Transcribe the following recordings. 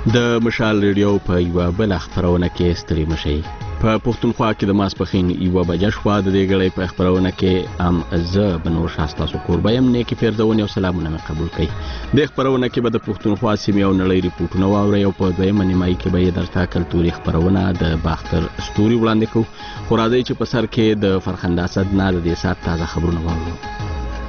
د مشال ریډیو په یوه بل خبرونه کې ستړي مشي په پښتونخوا کې د ماسپخین یوه بجه شوه د دې غړې په خبرونه کې زه بنور شاستا سکور بیم نیکی فردون یو سلامونه مې قبول کړئ د خبرونه کې به د پښتونخوا سیمې او نړۍ ریپورتونه واورئ او په دویمه نیمایي کې به درته کلتوري خبرونه د باختر ستوري وړاندې کوو خو راځئ چې په سر کې د فرخنده اسد نه د دې ساعت تازه خبرونه واورو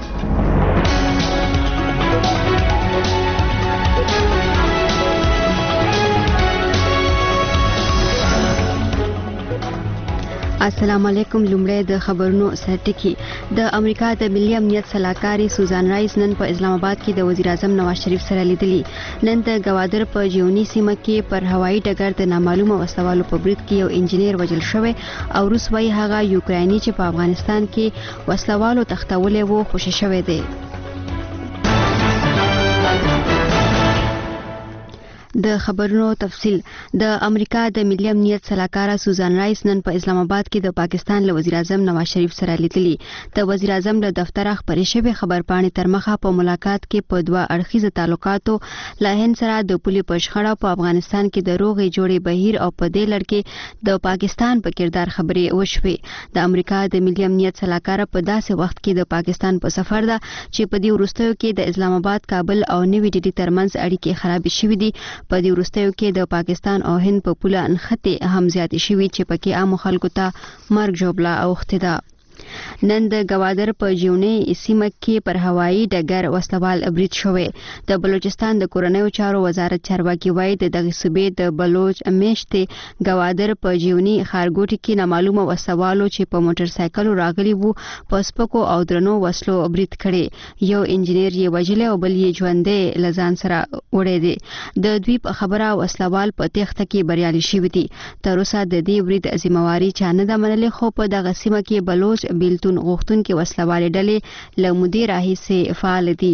السلام علیکم. لومړی د خبرونو سرټکی. د امریکا د ملي امنیت سلاکاري سوزان رایس نن په اسلام آباد کې د وزیر اعظم نواز شریف سره لیدلی. نن د گوادر په جیونی سیمه کې پر هوایي ډګر د نامعلومه وسلوالو په برید کې یو انجنیر وژل شوی او روس وايي هغه یوکرایني چې په افغانستان کې وسلوالو تختولې وو خوشی شوی دی. د خبرونو تفصیل. د امریکا د ملي امنیت سلاکاره سوزان رایس نن په اسلام آباد کې د پاکستان له وزیر اعظم نواز شریف سره لیدلی. د وزیر اعظم له دفتر خبرې شوی خبرپاڼې تر مخه په ملاقات کې په دوه اړخیزه تعلقاتو له هند سره د پولي په شخړه په افغانستان کې د روغې جوړې بهیر او په دې لړ کې د پاکستان په کردار خبرې وشوې. د امریکا د ملي امنیت سلاکاره په داسې وخت کې د پاکستان په سفر ده چې په دې وروستیو کې د اسلام آباد کابل او نوی ډیلی ترمنځ اړیکې خراب شوې دي. په دې وروستیو کې د پاکستان او هند په پوله انخته هم زیات شوي چې پکې عام خلکو ته مرګ جوړه اوخته ده. نن د گوادر په جیونی سیمه کې پر هوایي ډګر وسلوال برید شوی. د بلوچستان د کورنیو چارو وزارت چارواکي وایي د دغه صوبې د بلوچ میشتې گوادر په جیونی خارګوټي کې نامعلومه وسلوالو چې په موټر سایکل راغلي وو په سپکو او درنو وسلو برید کړي. یو انجنیر یې وژل او بل یې ژوندې لزان سره وړي دي. د دوی په خبره وسلوال په تخته کې بریالي شوی دي. تر اوسه د دې برید ذمہواری چا نه ده منلې خو په دغه سیمه کې بلوچ بیلتون غوښتونکي وسلوالې ډلې له مودې راهیسې فعال دي.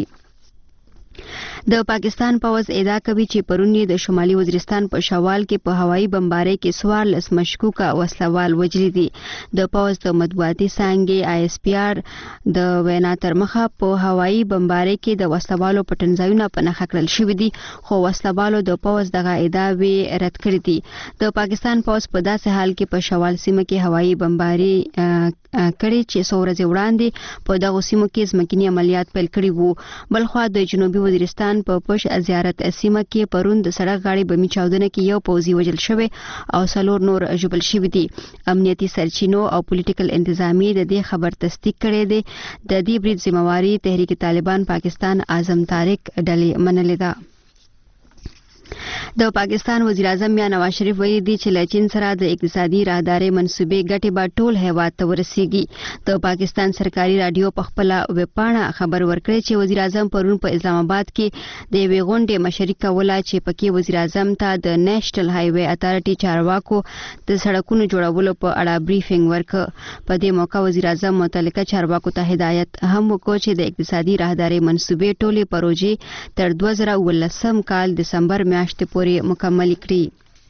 د پاکستان پوځ ادعا کوي چې پرون د شمالي وزیرستان په شوال کې په هوایي بمبارۍ کې 14 مشکوکه وسلوال وژلي دي. د پوځ د مطبوعاتي څانګې ISPR د وینا تر مخه په هوایي بمبارۍ کې د وسلوالو پټنځایونه په نښه کړل شوي دي خو وسلوالو د پوځ دغه ادعاوې رد کړې دي. د پاکستان پوځ په داسې حال کې په شوال سیمه کې هوایي بمبارۍ کړي چې څو ورځې وړاندې په دغه سیمو کې ځمکني عملیات پیل کړي وو. بلخوا د جنوبي وزیرستان په پش زیارت سیمه کې پرون د سړک غاړې بمي چاودنه کې یو پوځي وژل شوی او 4 نور ژوبل شوي دي. امنیتي سرچینو او پولیټیکل انتظامیه د دې خبر تصدیق کړی دی. د دې برید ذمہواری تحریک طالبان پاکستان اعظم طارق ډلې منلې ده. د پاکستان وزیر اعظم میا نواز شریف ویلي دی چې له چین سره د اقتصادي راهدارۍ منصوبې ګټې به ټول هیواد ته ورسیږي. د پاکستان سرکاري رادیو په خپل ویبپاڼه خبر ورکړی چې وزیر اعظم پرون په اسلام آباد کې د یوې غونډې مشري کوله چې پکې وزیر اعظم ته د نېشنل های وے اتارټي چارواکو د سړکونو جوړولو په اړه بریفینګ ورکړ. په دې موقع وزیر اعظم متعلقه چارواکو ته هدایت هم وکړ چې د اقتصادي راهدارۍ منصوبې ټولې پروژې تر 2019 کال دسمبر میاشتې پورې مکمل کړي.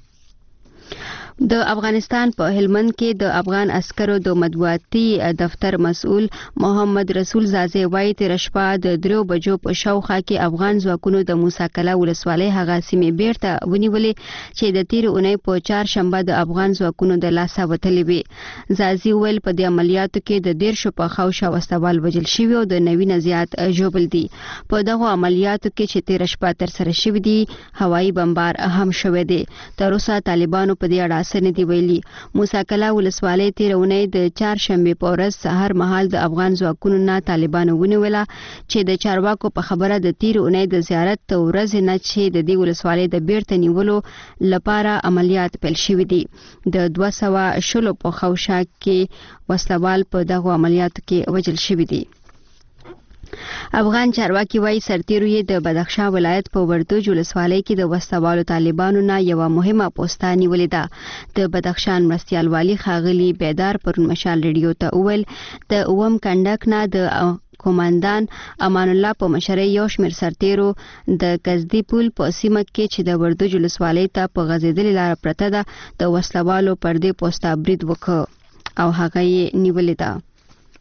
د افغانستان په هلمند کې د افغان عسکرو د مطبوعاتي دفتر مسؤل محمد رسول زازی وایي تیر شپه د 3 بجو په شاوخوا کې افغان ځواکونو د موسی کلا ولسوالۍ هغه سیمې بیرته ونیولې چې د تیر اونۍ په 4 شنبه د افغان ځواکونو د لاسه وتلې وي. زازی ویل په دې عملیاتو کې د 10 په خوښه وسوال وژل شوی او د 90 زیات ژوبل دي. په دغه عملیاتو کې چې تیر شپه تر سره شوی دي هوایي بمبار هم شوی دی. تر اوسه طالبانو په دې اړه سن دی ویلي. موسی کلا ولسوالۍ تیر اونۍ د 4 شنبه په ورځ سحر مهال د افغان ځواکونو نه طالبانو ونیوله چې د چارواکو په خبره د تیر اونۍ د زیارت ورځ نه چې د دې ولسوالۍ د بیرته نیولو لپاره عملیات پیل شوي دي. د 200 په خوشا کې وسلوال په دغه عملیاتو کې وژل شوي دي. افغان چارواکي وایي سرتیرو یې د بدخشان ولایت په وردوج ولسوالۍ کې د وسوالو طالبانو نه یو مهمه پوسټه نیولې ده. د بدخشان مرستیال والی ښاغلي بیدار پرون مشال ریډیو ته وویل د اوم کنډک نه د کوماندان امان الله په مشرۍ یو شمېر سرتیرو د قزدي پول په سیمه کې چې د وردوج ولسوالۍ ته په غځېدلې لار پرته ده د وسلوالو پر دې پوسټه برید وکړ او هغه یې نیولې ده.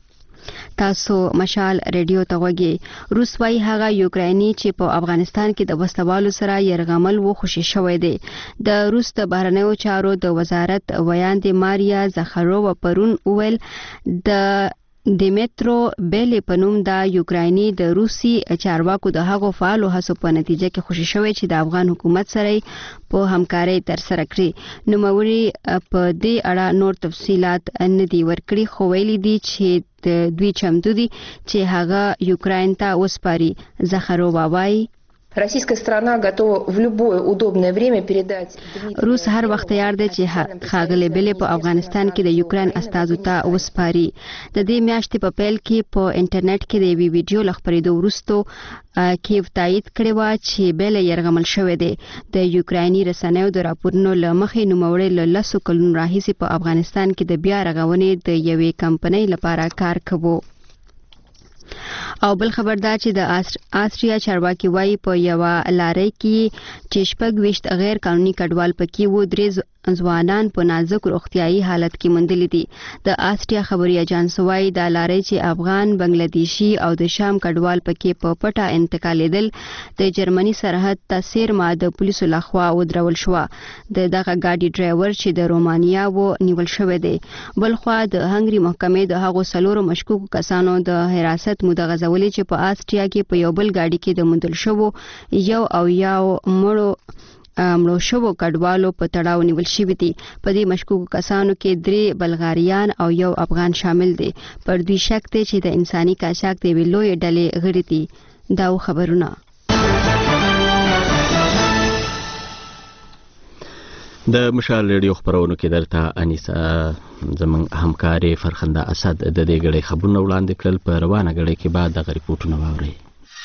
تاسو مشال ریډیو ته وګورئ. روس وايي هغه یوکرایني چې په افغانستان کې د وسلوالو سره یرغمل و خوشي شوی دی. د روس د بهرنیو چارو د وزارت ویاندې ماریا زخارووا پرون وویل د دیمیترو بیلی په نوم د یوکرایني د روسي چارواکو د هغو فعالو هڅو په نتیجه کې خوشي شوی چې د افغان حکومت سره په همکارۍ ترسره کړي. نوموړي په دې اړه نور تفصيلات نه دي ورکړي، خو ویلي دي چې دوی چمتو دي چې هغه یوکراین ته وسپاري. زخارووا وایي Российская сторона готова в любое удобное время передать. روس هر وخت تیار دی چې ښاغلي بیلی په افغانستان کې د یوکراین استازو ته وسپاري. د دې میاشتې په پیل کې په انټرنیټ کې د یوې ویډیو له خپرېدو وروسته کیف تایید کړی و چې بیلی یرغمل شوی دی. د یوکرایني رسنیو د راپورونو له مخې نوموړی له 10 کلونو راهیسې په افغانستان کې د بیا رغونې د یوې کمپنۍ لپاره کار کوي. او بل خبر دا چې د آسټریا چارواکي وایي په یو لارۍ کې چې 26 غیر قانوني کډوال پکې وو، 3 ځوانان په نازک روغتيایي حالت کې موندل دي. د آسټریا خبري اژانس وایي د لارۍ چې افغان، بنگلاديشي او د شام کډوال پکې په پټه انتقالیدل د جرمني سرحد ته سیرما د پولیسو لخوا ودرول شو. دغه ګاډي ډرایور چې د رومانیا و نیول شوی دی. بلخوا د هنګري محکمې د هغو 4 مشکوک کسانو د حراست موده غځولې چې په آسټریا کې په یو بل ګاډي کې د موندل شو یو مړو شوو کډوالو په تړاو نیول شوی دي. په دې مشکوکو کسانو کې 3 بلغاریان او یو افغان شامل دي. پر دوی شک دی چې د انساني قاچاق د ویلوې ډلې غړي دي. دا خبرونه د مشال ریډیو خبرونو کې درته انیسا زمون همکاري فرخنده اسد د دې غړي خبرونه وړاندې کړل. په روانه غړي کې بعد د ریپورتونو واوري.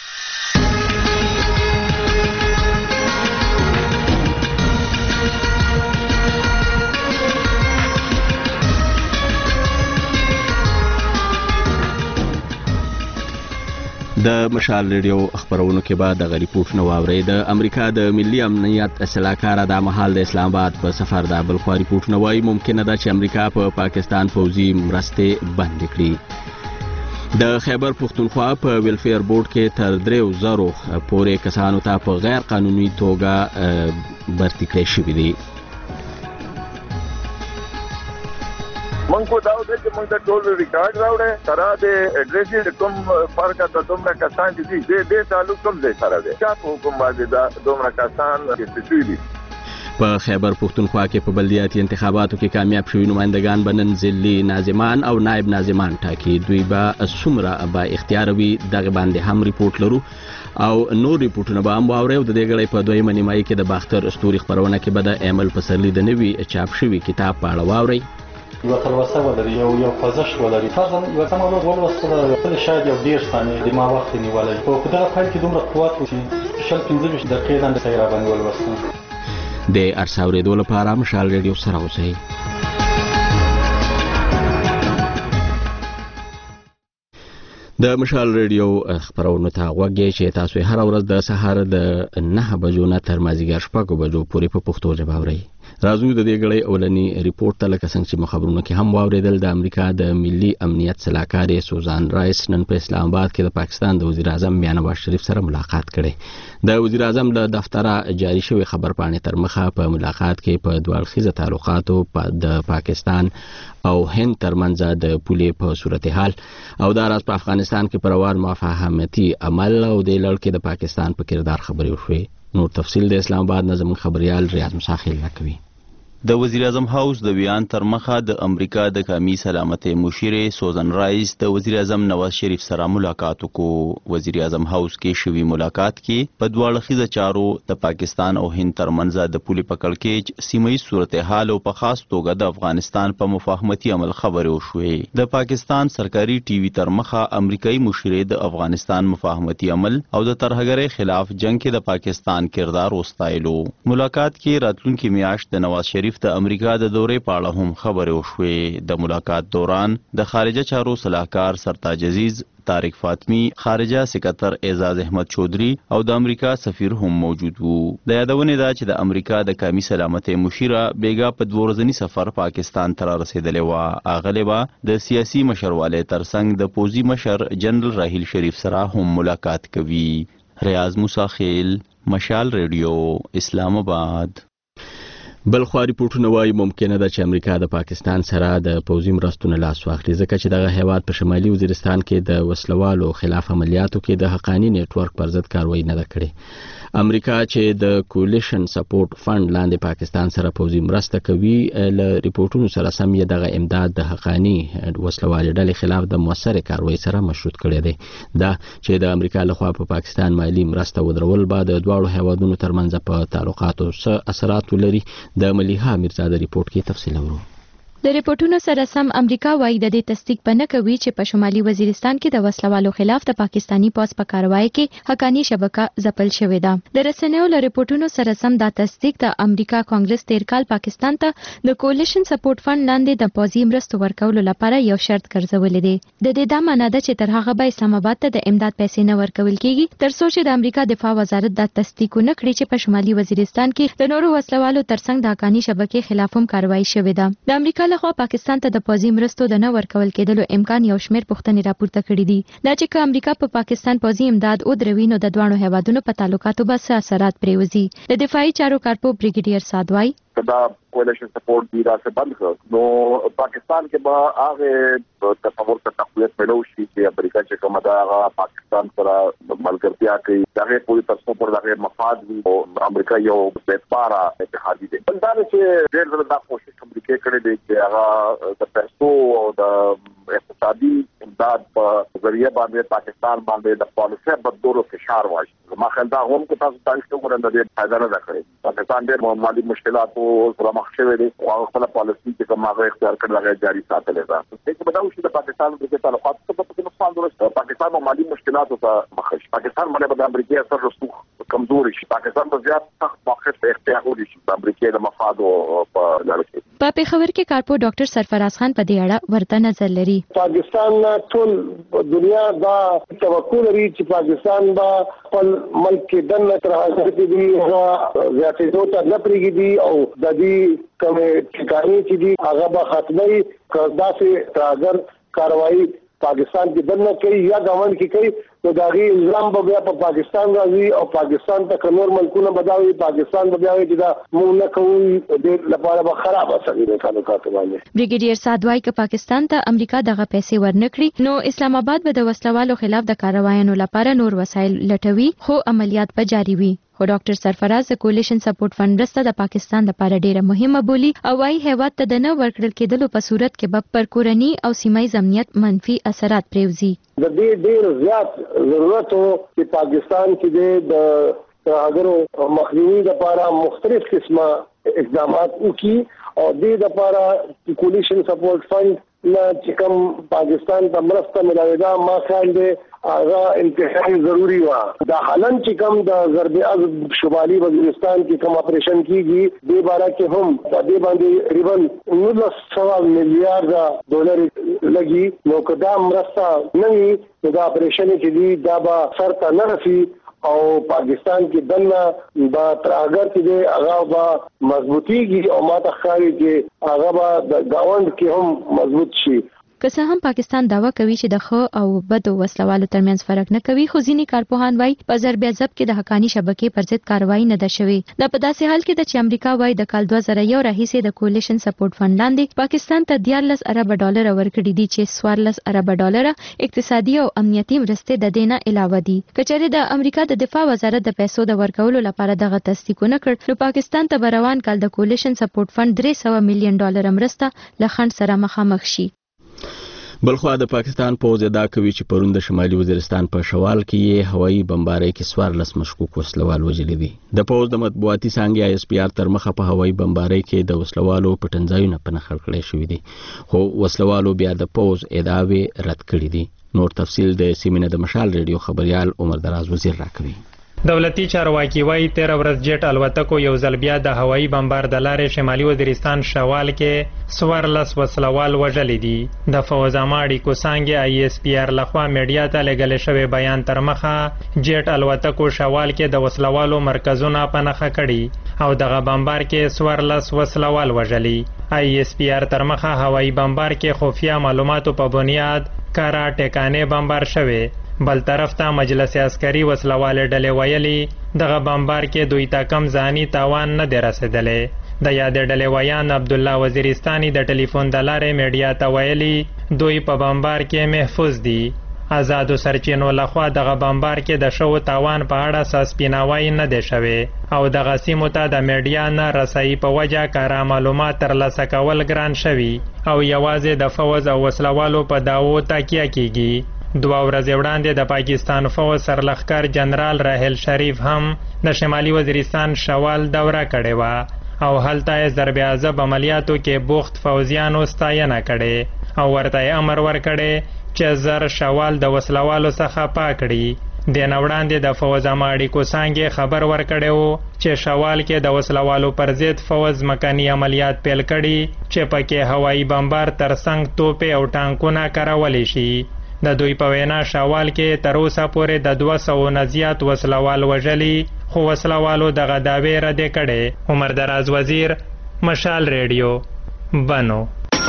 د مشال ریډیو خبرونو کې بعد د ریپورتونو واوري. د امریکا د ملي امنیت سلاکار د مهال د اسلام آباد په سفر د بلخوا ریپورتونه وایي ممکنه ده چې امریکا په پاکستان پوځي مرستې بند کړي. د خیبر پختونخوا په ویلفیر بورډ کې تر 3000 پورې کسانو ته په غیر قانوني توګه برتي کړی شوی دی. منکو داو دې چې موږ د ټول ریکارډ راوړې سره د اډریس کوم فرق ته دومره کسان دي دې تعلق کوم ځای سره دی چې په حکومت باندې دا دومره کسان کې دي. په خیبر پختونخوا کې په بلدیاتي انتخاباتو کې کامیاب شوي نمائندگان بنن ضلعي ناظمان او نائب ناظمان ټاکي. دوی به څومره با اختیار وي دغه باندې هم ریپورت لرو او نور ریپورتونه به هم واورئ. د دې غړي په دویمه نیمایي کې د باختر استوري خبرونه کې به د ایمل پسرلي د نوي چاپ شوي کتاب په اړه واورئ. یو تلوسه ولري یو خوځښت ولري فرضاً یو سمه ولوستله بل شاید یو 10 ثانیې د ما وخت نیولی خو په دغه پیل کې دومره قوت و چې 15 دقیقې لاندې ته یې راباندې ولوستم. د ارسا اورېدو لپاره مشال ریډیو سره اوسئ. د مشال ریډیو خبرونو ته غوږی چې تاسو هر ورځ د سهار د 9 بجو نه تر مازیګر 6 بجو پورې په پښتو ژبه اورئ. راځو د دې غړي اولنی ریپورت ته لکه څنګه چې مخابرونو کې هم واوریدل. د امریکا د ملي امنیت سلاکار سوزان رایس نن په اسلام آباد کې د پاکستان د وزیر اعظم میاں نواز شریف سره ملاقات کړي. د وزیر اعظم له دفتره جاری شوی خبر پاڼې تر مخه په ملاقات کې په دوالخیزه تعلقاتو د پاکستان او هند ترمنځ د پولې په صورتحال او د راز په افغانستان کې پروار مفاهمتي عمل او د لړ کې د پاکستان په کردار خبرې وشوي. نور تفصیل د اسلام آباد نظم خبريال ریاض مساخیل راکوي. د وزیر اعظم هاوس د ویان تر مخه د امریکا د قومي سلامتۍ مشیر سوزن رایس د وزیر اعظم نواز شریف سره ملاقات وکړو. وزیر اعظم هاوس کې شوی ملاقات کې په دواړه چارو د پاکستان او هند ترمنځ د پولې په کړکېچ سیمه‌ییز صورتحال او په خاص توګه د افغانستان په مفاهمتي عمل خبرې وشوې. د پاکستان سرکاري ټي وي تر مخه امریکایي مشیر د افغانستان مفاهمتي عمل او د ترهګرۍ خلاف جنگ کې د پاکستان کردار وستایلو. ملاقات کې راتلونکي میاشت د نواز شریف شریف د امریکا د دورې په اړه هم خبرې وشوې. د ملاقات دوران د خارجه چارو صلاحکار سرتاج عزیز، طارق فاطمی، خارجه سکرتر اعزاز احمد چودھری او د امریکا سفیر هم موجود وو. د یادونې ده چې د امریکا د قومي سلامتۍ مشیره بیګا په 2 ورځني سفر پاکستان ته رسیدلې وه. اغلې به د سیاسي مشروالی ترڅنګ د پوځي مشر جنرال راحیل شریف سره هم ملاقات کوي. ریاض موسی خیل، مشال ریډیو، اسلام آباد. بلخوا ریپورټونه وايي ممکنه ده چې امریکا د پاکستان سره د پوځي مرستو نه لاس واخلي، ځکه چې دغه هیواد په شمالي وزیرستان کې د وسلوالو خلاف عملیاتو کې د حقانی نیټورک پر ضد کاروایی نه ده کړې. امریکا چې د کولیشن سپورټ فند لاندې پاکستان سره پوځي مرسته کوي، له ریپورټونو سره سم یې دغه امداد د حقانی وسلوالي ډلې خلاف د موثر کاروایی سره مشروط کړی دی. دا چې د امریکا لخوا په پاکستان مالی مرسته ودرول به د دواړو هیوادونو ترمنځ په تعلقاتو څه اثرات ولري. د ملیحه میرزا د ریپورت کې تفصیل اورو. د ریپورتونو سره سم امریکا وايي د دې تصدیق پنه کوي چې په شمالي وزیرستان کې د وسلوالو خلاف د پاکستانی پوځ په کاروایی کې حقانی شبکه ځپل شوې ده. د رسنیو له ریپورتونو سره سم دا تصدیق د امریکا کانګرس تیر کال پاکستان ته د کولیشن سپورټ فند لاندې د پوځي مرستو ورکولو لپاره یو شرط ګرځولې دی. د دې دا معنی ده چې تر هغه به اسلام آباد ته د امداد پیسې نه ورکول کیږي تر څو چې د امریکا دفاع وزارت دا تصدیق نه کړي چې په شمالي وزیرستان کې د نورو وسلوالو ترڅنګ د حقانی شبکې خلاف هم کاروایی شوې ده. د امریکا لخوا پاکستان ته د پوځي مرستو د نه ورکول کېدلو امکان یو شمېر پوښتنې راپورته کړي دي. دا چې که امریکا په پاکستان پوځي امداد ودروي نو د دواړو هیوادونو په تعلقاتو به څه اثرات پرېوځي. د دفاعي چارو کارپو بریګیډیر سادوای دا کولیشن سپورټ دی راځي بند کړ نو پاکستان کې به هغه تصور ته تقویت ملو شي چې امریکا چې کومه دا هغه پاکستان سره ملګرتیا کوي دغه پوری تاسو پر دغه مفاد وي او امریکا یو بهتره اتحادی دی. بل دا چې ډېر زړه دا کوشش امریکا کړې دی چې هغه د پیسو او د اقتصادي امداد په ذریعہ باندې پاکستان باندې د پالیسي بدلولو فشار واچي. ما خیال دا هم چې تاسو تاریخ ته ورنده دې فائدہ نه کړی. پاکستان ډېر مالي مشکلات او سره مخ شوی دی او خپل پالیسي چې کوم هغه اختیار کړل هغه جاری ساتل دا. چې په دا وشي د پاکستان د تعلقات څخه په نقصان ورسېږي. پاکستان مالي مشکلات ته مخ شي. پاکستان باندې د امریکا سره رسوخ کمزوري شي. پاکستان په زیات سخت موقف ته اختیار ولري چې د امریکا د مفاد او په لړ کې. په پیښور کې کارپو ډاکټر سرفراز خان په دې اړه ورته نظر لري. پاکستان ټول دنیا دا توقع لري چې پاکستان به خپل ملک کې دنه تر هغه دي هغه زیاتې ته نه پریږدي او د دې کومه ټکانې چې دي هغه به ختمي کړدا سي اگر کاروایی پاکستان کې دنه کوي یا ګاونډ کې کوي نو داغي الزام به بیا په پاکستان راځي او پاکستان ته نور ملکونه بداوي. پاکستان به بیا چې دا مونږ نه کوو د لپاره به خراب اثر وي تعلقات باندې. بریګیډیر سادوای که پاکستان ته امریکا دغه پیسې ورنکړي نو اسلام آباد به د وسلوالو خلاف د کاروایانو لپاره نور وسایل لټوي خو عملیات به جاری وي. خو ډاکټر سرفراز د کولیشن سپورټ فند مرسته د پاکستان لپاره ډیره مهمه بولي او وايي هیواد ته د نه ورکړل کېدلو په صورت کې به پر کورني او سیمایي امنیت منفي اثرات پرېوځي. د دې ډیر زیات ضرورت وو چې پاکستان کې د هغو مخنیوي لپاره مختلف قسمه اقدامات وکړي او د دې لپاره کولیشن سپورټ فند نه چې کوم پاکستان ته مرسته ملایي دا ما خیال دی هغه انتهایی ضروری و. دا حالن چې کوم د ضرب عضب شمالي وزیرستان کې کوم اپریشن کیږي د بارا کې هم د دې باندې تقریبا 1900 میلیارډ ډالر لګي نو کدا مرسته نه وي دا اپریشن چې دی دا به سر ته نه رسي او پاکستان کې دنه با تراګر کې هغه با مضبوطیږي او ما ته ښکاري چې هغه با د گاوند کې هم مضبوط شي. که څه هم پاکستان دعوا کوي چې د ښه او بدو وسلوالو ترمنځ فرق نه کوي خو ځینې کارپوهان وایي په ضرب عضب کې د حقانی شبکې پر ضد کاروایی نه ده شوې. دا په داسې حال کې ده چې امریکا وایي د کال 2001 راهیسې د کولیشن سپورټ فند لاندې پاکستان ته 14 ارب ډالر ورکړي دي چې 14 ارب ډالر اقتصادي او امنیتي مرستې د دې نه علاوه دي. کچېرې د امریکا د دفاع وزارت د پیسو د ورکولو لپاره دغه تصدیق نه کړ نو پاکستان ته روان کال د کولیشن سپورټ فند 300 میلیون ډالر مرسته له خنډ سره مخامخ شي. بلخوا د پاکستان پوځ ادعا کوي چې پرون د شمالي وزیرستان په شوال کې هوایي بمبارۍ کې 14 مشکوک وسلوال وژلي دي. د پوځ د مطبوعاتي څانګې ISPR تر مخه په هوایي بمبارۍ کې د وسلوالو پټنځایونه په نښه کړی شوي دي خو وسلوالو بیا د پوځ ادعاوې رد کړې دي. نور تفصیل د سیمینه د مشال ریډیو خبريال عمر دراز وزیر راکوي. دولتي چارواکي وایي 13 ورځ جیټ الوتکو یو ځل بیا د هوایي بمبار د لارې شمالي وزیرستان شوال کې 14 وسلوال وژلي دي. د فوز اماړي کوسانګي ISPR لخوا میډیا ته لګل شوی بیان تر مخه جیټ الوتکو شوال کې د وسلوالو مرکزونه په نښه کړي او دغه بمبار کې 14 وسلوال وژلي. ISPR تر مخه هوایي بمبار کې خفیه معلوماتو په بنیاد کارا ټیکانې بمبار شوی. بل طرف ته مجلس عسکري وسلوال ډلې ویلي دغه بمبار کې دوی ته کم ځاني تاوان نه دی رسېدلی. د یادې ډلې ویان عبدالله وزیرستاني د ټلیفون د لارې میډیا ته ویلي دوی په بمبار کې محفوظ دي. آزادو سرچینو لخوا دغه بمبار کې د شوو تاوان په اړه څه سپیناوی نه دی شوی او دغه سیمو ته د میډیا نه رسایي په وجه کارا معلومات ترلاسه کول ګران شوي او یوازې د فوز او وسلوالو په دعوو تکیه کیږي. 2 ورځې وړاندې د پاکستان فوج سرلښکر جنرال راحل شریف هم د شمالي وزیرستان شوال دوره کړې وه او هلته یې ضرب عذاب عملیاتو کې بوخت فوجیانو ستاینه کړې او ورته یې امر ورکړی چې زر شوال د وسلوالو څخه پاک کړي. د نه وړاندې د فوز اماړي کوسانګي خبر ورکړی و چې شوال کې د وسلوالو پر ضد فوج مکاني عملیات پیل کړي چې پکې هوایي بمبار ترڅنګ توپې او ټانکونه کارولی شي. د دوی په وینا شوال کې تر اوسه پورې د 200 نه زیات وسلوال وژلي خو وسلوالو دغه دعوې ردې کړې. عمر دراز وزیر مشال ریډیو بنو.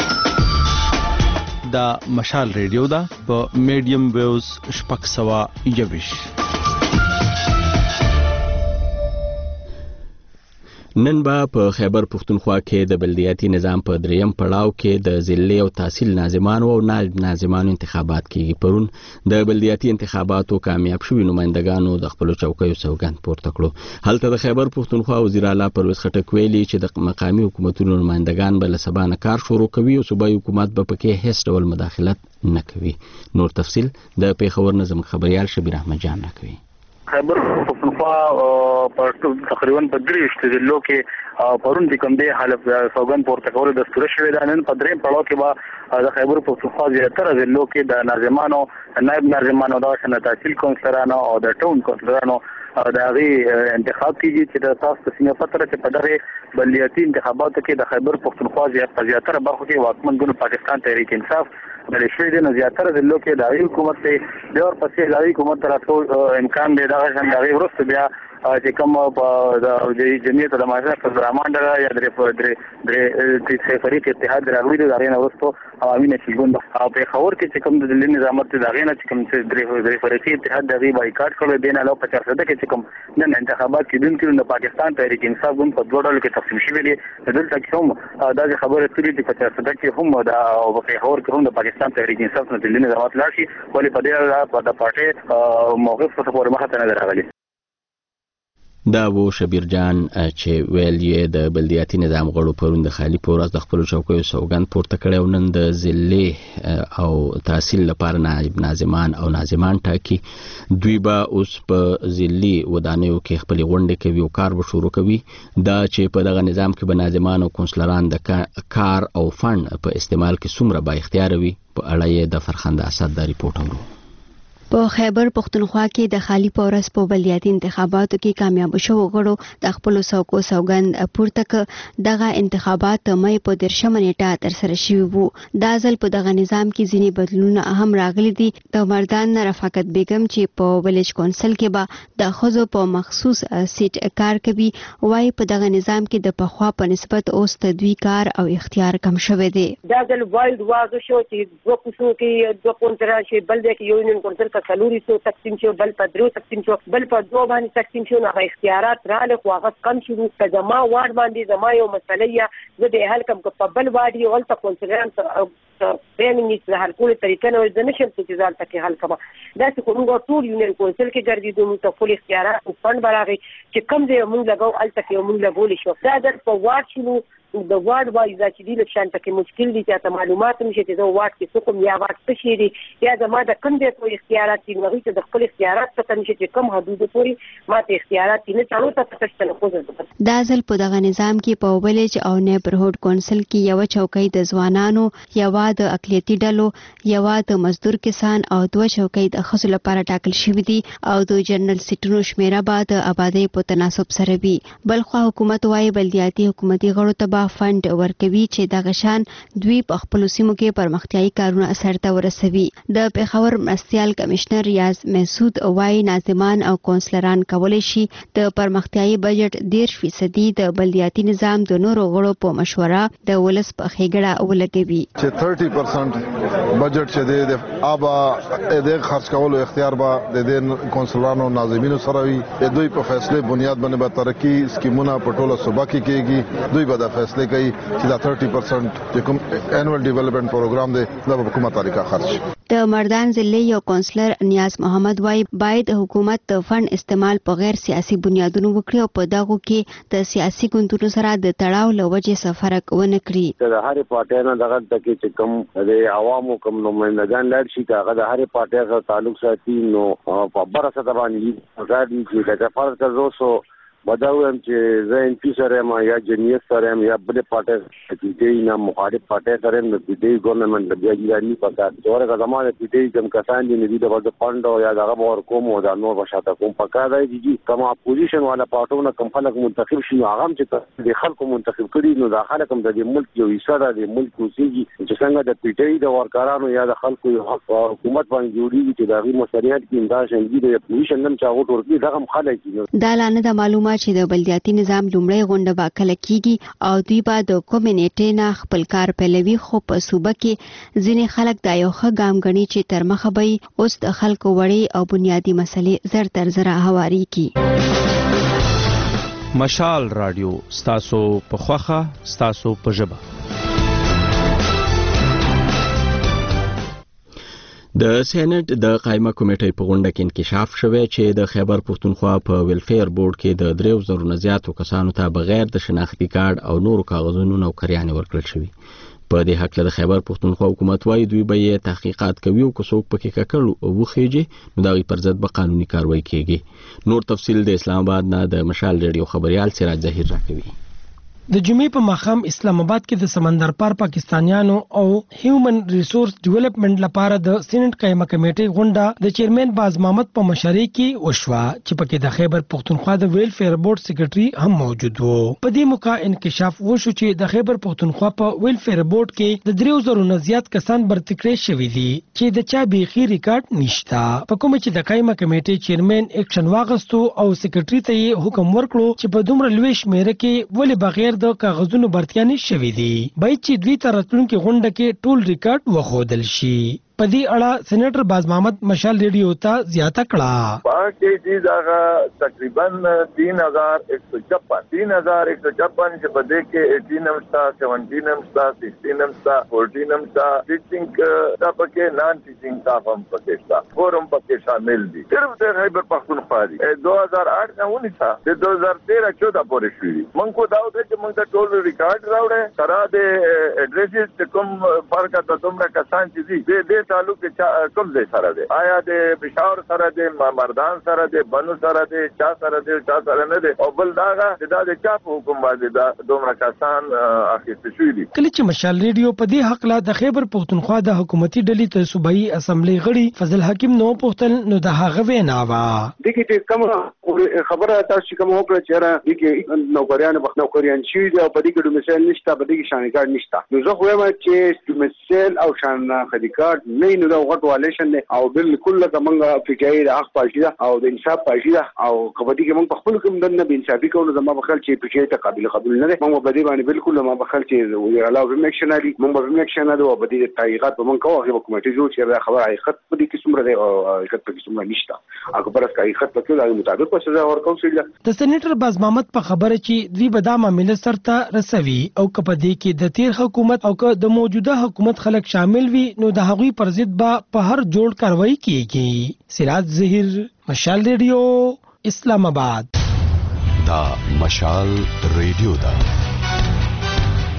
دا مشال ریډیو دا په میډیم ویوز 621. نن به په خیبر پښتونخوا کې د بلدیاتي نظام په دریم پړاو کې د ضلعي او تحصیل ناظمانو او نائب ناظمانو انتخابات کیږي. پرون د بلدیاتي انتخاباتو کامیاب شوي نمائندګانو د خپلو چوکیو سوګند پورته کړو. هلته د خیبر پښتونخوا وزیر اعلی پرویز خټک ویلي چې د مقامي حکومتونو نمائندګان به له سبا نه کار شروع کوي او صوبایي حکومت به پکې هیڅ ډول مداخلت نه کوي. نور تفصیل د پیښور نه زموږ خبريال شبیر احمد جان راکوي. خیبر پښتونخوا په تقریبا په 3 ضلعو کې پرون د کوم دی حالت سوګند پورته کول د دستور شوی د نن په دریم پړاو کې به د خیبر پښتونخوا زیاتره ضلعو کې د ناظمانو نائب ناظمانو د شنه تحصیل کونسلرانو او د ټاون کونسلرانو د هغه انتخاب کیږي چې د تاسو سیمه پتره چې په دغه بلدیاتي انتخاباتو کې د خیبر پښتونخوا زیاتره برخو کې واکمن ګوند پاکستان تحریک انصاف د شوی د زیاتره ضلعو کې د حکومت ته د اور پسې د حکومت تراتو امکان دی دا څنګه ورسته بیا چې کوم د جمعیت د ماجرا په رامانډر یا د فريق اتحاد راغلي د غاړې ورسته عوامي نشګوند او په خبر کې چې کوم د ضلع نظامت د غاړې نه چې کوم چې د فريق اتحاد د غي بایکاټ کړو دین له 50% کې کوم نن انتخابات کې دن کې د پاکستان تحریک انصاف ګوند په 2 ډول کې تقسیم شوی دی. دلته کې هم دا خبره تری د 50% کې هم د او په خبر کې هم د پاکستان تحریک انصاف نه د نظامت لاشي ولې په دې د پارټي موقف څخه پورې مخه نه راغلي. دا وو شبیر جان چې ویل یې د بلدیاتي نظام غړو پرون د خالی پورز د خپل چوکیو سوګند پورته کړي او نن د ضلع او تحصیل لپاره نائب ناظمان او ناظمان ټاکي. دوی به اوس په ضلعي ودانیو کې خپل غونډې کوي او کار به شروع کوي. دا چې په دغه نظام کې به ناظمان او کونسلران د کار او فند په استعمال کې څومره با اختیار وي په اړه یې د فرخنده اسد د ریپورت اورو. په خیبر پښتونخوا کې د خالی پورس په بلدیاتي انتخاباتو کې کامیاب شو غړو د خپل سوکو سوګند پورته ک دغه انتخابات مې په 13 نیټه تر سره شوي وو. دا ځل په دغه نظام کې ځینې بدلونونه هم راغلي دي. د مردان رفاقت بیگم چې په ویلیج کونسل کې به د خزو په مخصوص سیټ کار کوي وای په دغه نظام کې د پخوا په نسبت اوس تدوی کار او اختیار کم شوی دی. دا ځل وایلډ واز شو چې دوه کوڅو کې دوه کونسلر شي بل د یونین کونسل کلوري سو تقسیم شو بل په درو تقسیم شو بل په دوه باندې تقسیم شو نه اختیارات رااله خو هغه کم شو چې زما وارد باندې زما یو مسله زه د هل کم په بل وادي او ولته کونسلران پرېمینیس د هر کوله طریقې نه د نشم چې ځال تکي حل کما دا چې کومه ټول یونین کونسل کې ګرځیدو نو ته خپل اختیارات او فند براغي چې کم دې موږ لګاو الته کې موږ لګول شو دا د په وارد شنو د وارډ وایز چې د لکشان ټکي مشکل دي چې معلومات نشي چې د وارډ کې څوک یا وارډ څه شي دي یا زما د کم دي کوم اختیارات دي نو چې د خپل اختیارات څخه نشي چې کم حدود پوري ماته اختیارات نه چالو ته پښتنه کوزه دا ځل په دغه نظام کې په ویلج او نیبرهوډ کونسل کې یو چوکۍ د ځوانانو یو د اقلیتي ډلو یو د مزدور کسان او دوه چوکۍ د ښځو لپاره ټاکل شوې دي او د جنرال سیټونو شمیره به د آبادی په تناسب سره وي. بلخوا حکومت وايي بلدیاتي حکومتي غړو ته به فند ورکوي چې دغه شان دوی په خپل سیمو کې پرمختیايي کارونه سرته ورسوي. د پیښور مرستیال کمشنر ریاض محسود وايي ناظمان او کونسلران کولی شي د پرمختیايي بجټ 10% د بلدیاتي نظام د نورو غړو په مشوره د ولس په خېګړه ولګوي چې 30% بجټ چې د آبا د خرج کولو اختیار به د کونسلرانو ناظمینو سره وي. دوی په فیصله بنیاد باندې به ترقی سکیمونه په ټوله صوبه کې کیږي. دوی به د فیصله کوي چې دا 30% چې کوم انوال ډیولپمنٹ پروګرام دی دا په کومه طریقه خرج شي. د مردان ضلع یو کونسلر نیاز محمد وايي باید حکومت د فند استعمال په غیر سیاسي بنیادونو وکړي او په دغه کې د سیاسي ګوندونو سره د تړاو لوجې سفرک ونه کړي. د هرې پارټۍ نه دغه تکي چې کوم د عوامو کوم نمائندگان لړ شي هغه د هرې پارټۍ سره تعلق ساتي نو په برسه باندې غواړي چې د فرض کزوسو بداوم چې زه ان پی سره ما یا جنیت سره یا بل پارټي چې نه مخالف پارټي سره نو د دې ګورنمنت د بیاګیرانی پکار څوره زمانه د دې کم کسان دي نه د فند او یا دغه ور کوم او د نور بشاته کوم پکار دی چې کوم اپوزیشن والا پارټونه کوم خلک منتخب شي هغه چې د خلکو منتخب کړي نو د خلک هم د ملک یو حصہ د ملک کوسيږي چې څنګه د پیټي د ورکارانو یا د خلکو حکومت باندې جوړیږي چې د غیر مسریات کې امداد شنګي د اپوزیشن نن چاغو ورکی دغه خلک دا لانه د معلومات چې د بلدیاتي نظام لومړی غونډه به کله کیږي او دوی به د کمیونټي نه خپل کار پیلوي خو په صوبه کې ځینې خلک دا یو ښه ګام ګڼي چې تر مخه به اوس د خلکو وړې او بنیادی مسلې زر تر زره هواري کی. مشال رادیو ستاسو په خوخه ستاسو په ژبه. د سېنات د قائمه کمیټې په غونډه کې انکشاف شوه چې د خیبر پښتونخوا په ویلفیر بورډ کې د 3000 نه زیاتو کسانو ته بغیر د شناختی کارت او نورو کاغذونو نوکریان ورکړل شوی. په دې حق له خیبر پښتونخوا حکومت وايي دوی به تحقیقات کوي او څوک پکې ککړ او وخیږي نو دا پر ضد به قانوني کاروایی کیږي. نور تفصیل د اسلام آباد نه د مشال ریډیو خبريال سراج ظهیر راکوي. د جمعې په ماښام اسلام آباد کې د سمندر پار پاکستانیانو او هیومن ریسورس ډیولپمنٹ لپاره د سینټ قائمه کمیټې غونډه د چیرمن باز محمد په مشرۍ کې وشوه چې پکې د خیبر پښتونخوا د ویلفیر بورډ سیکریټري هم موجود وو. په دې موقع انکشاف وشو چې د خیبر پښتونخوا په ویلفیر بورډ کې د 3000 نه زیات کسان برتی کړي شوي دي چې د چا بیخي ریکارډ نشته. په کوم چې د قائمه کمیټې چیرمن اکشن واغستو او سیکریټري ته حکم ورکړو چې په دومره لوی شمیره کې ولې بغیر د کاغذونو برتیا نشوي دي باید چې دوی تر راتلونکي غونډه کې ټول ریکارډ وښودل شي. په دې اړه سېنیټر باز محمد مشال ریډیو ته زیاته کړه. پاکي دي دا تقریبا 3156 چې په دې کې 18 نمستا 17 نمستا 16 نمستا 14 نمستا ټیچینګ دا پکې نان ټیچینګ سټاف هم پکې شته فورم پکې شامل دي. صرف د خیبر پښتونخوا دي 2008 نه ونی تا د 2013-14 پورې شوی. مونږ کو دا و چې مونږ ته ټول ریکارډ راوړل سره د اډریسز کوم فرق د دومره کسان چې دي تعلق کوم ځای سره دی آیا د پېښور سره دی مردان سره دی بنو سره دی چا سره دی چا سره نه دی او بل داغه د چا په حکم باندې دا دومره کسان اخیستل شوي دي. کله چې مشال ریډیو په دې حق لا د خیبر پښتونخوا د حکومتي ډلې ته صوبایي اسمبلی غړي فضل حکیم نو پوښتل نو د هغه وینا وا دغه چې کوم خبره تاسو کوم وکړه چې را دغه نوکریان بخنوکریان شي او په دې کې دومسل نشته په دې کې شانګار نشته نو زه خو وایم چې دومسل او شانخدي کارت نه نو دا غټ والیشن دی او بالکل لکه موږ فکرای د حق پاشي او د انصاف پاشي او کبدي کې موږ په خپل کوم د نه انصافي کولو زما بخل چې فکرای ته قابل قبول نه دی موږ په دې باندې بالکل ما بخل چې وی علاوه بمکشنالي موږ بمکشنالي او په دې تحقیقات موږ کوو هغه حکومت جوړ چې خبر حقیقت په دې کې څومره دی او حقیقت په کې څومره نشته اکبر اس حقیقت په کې د مطابق په سزا ورکو شي. د سېنیټر باز محمد په خبره چې دوی به دا معاملې سرته رسوي او کپه دې کې د تیر حکومت او د موجوده حکومت خلک شامل وي نو د هغوی پر ضد په هر جوړ کاروایی کیږي. سراج ظهیر مشال ریډیو اسلام آباد. دا مشال ریډیو دا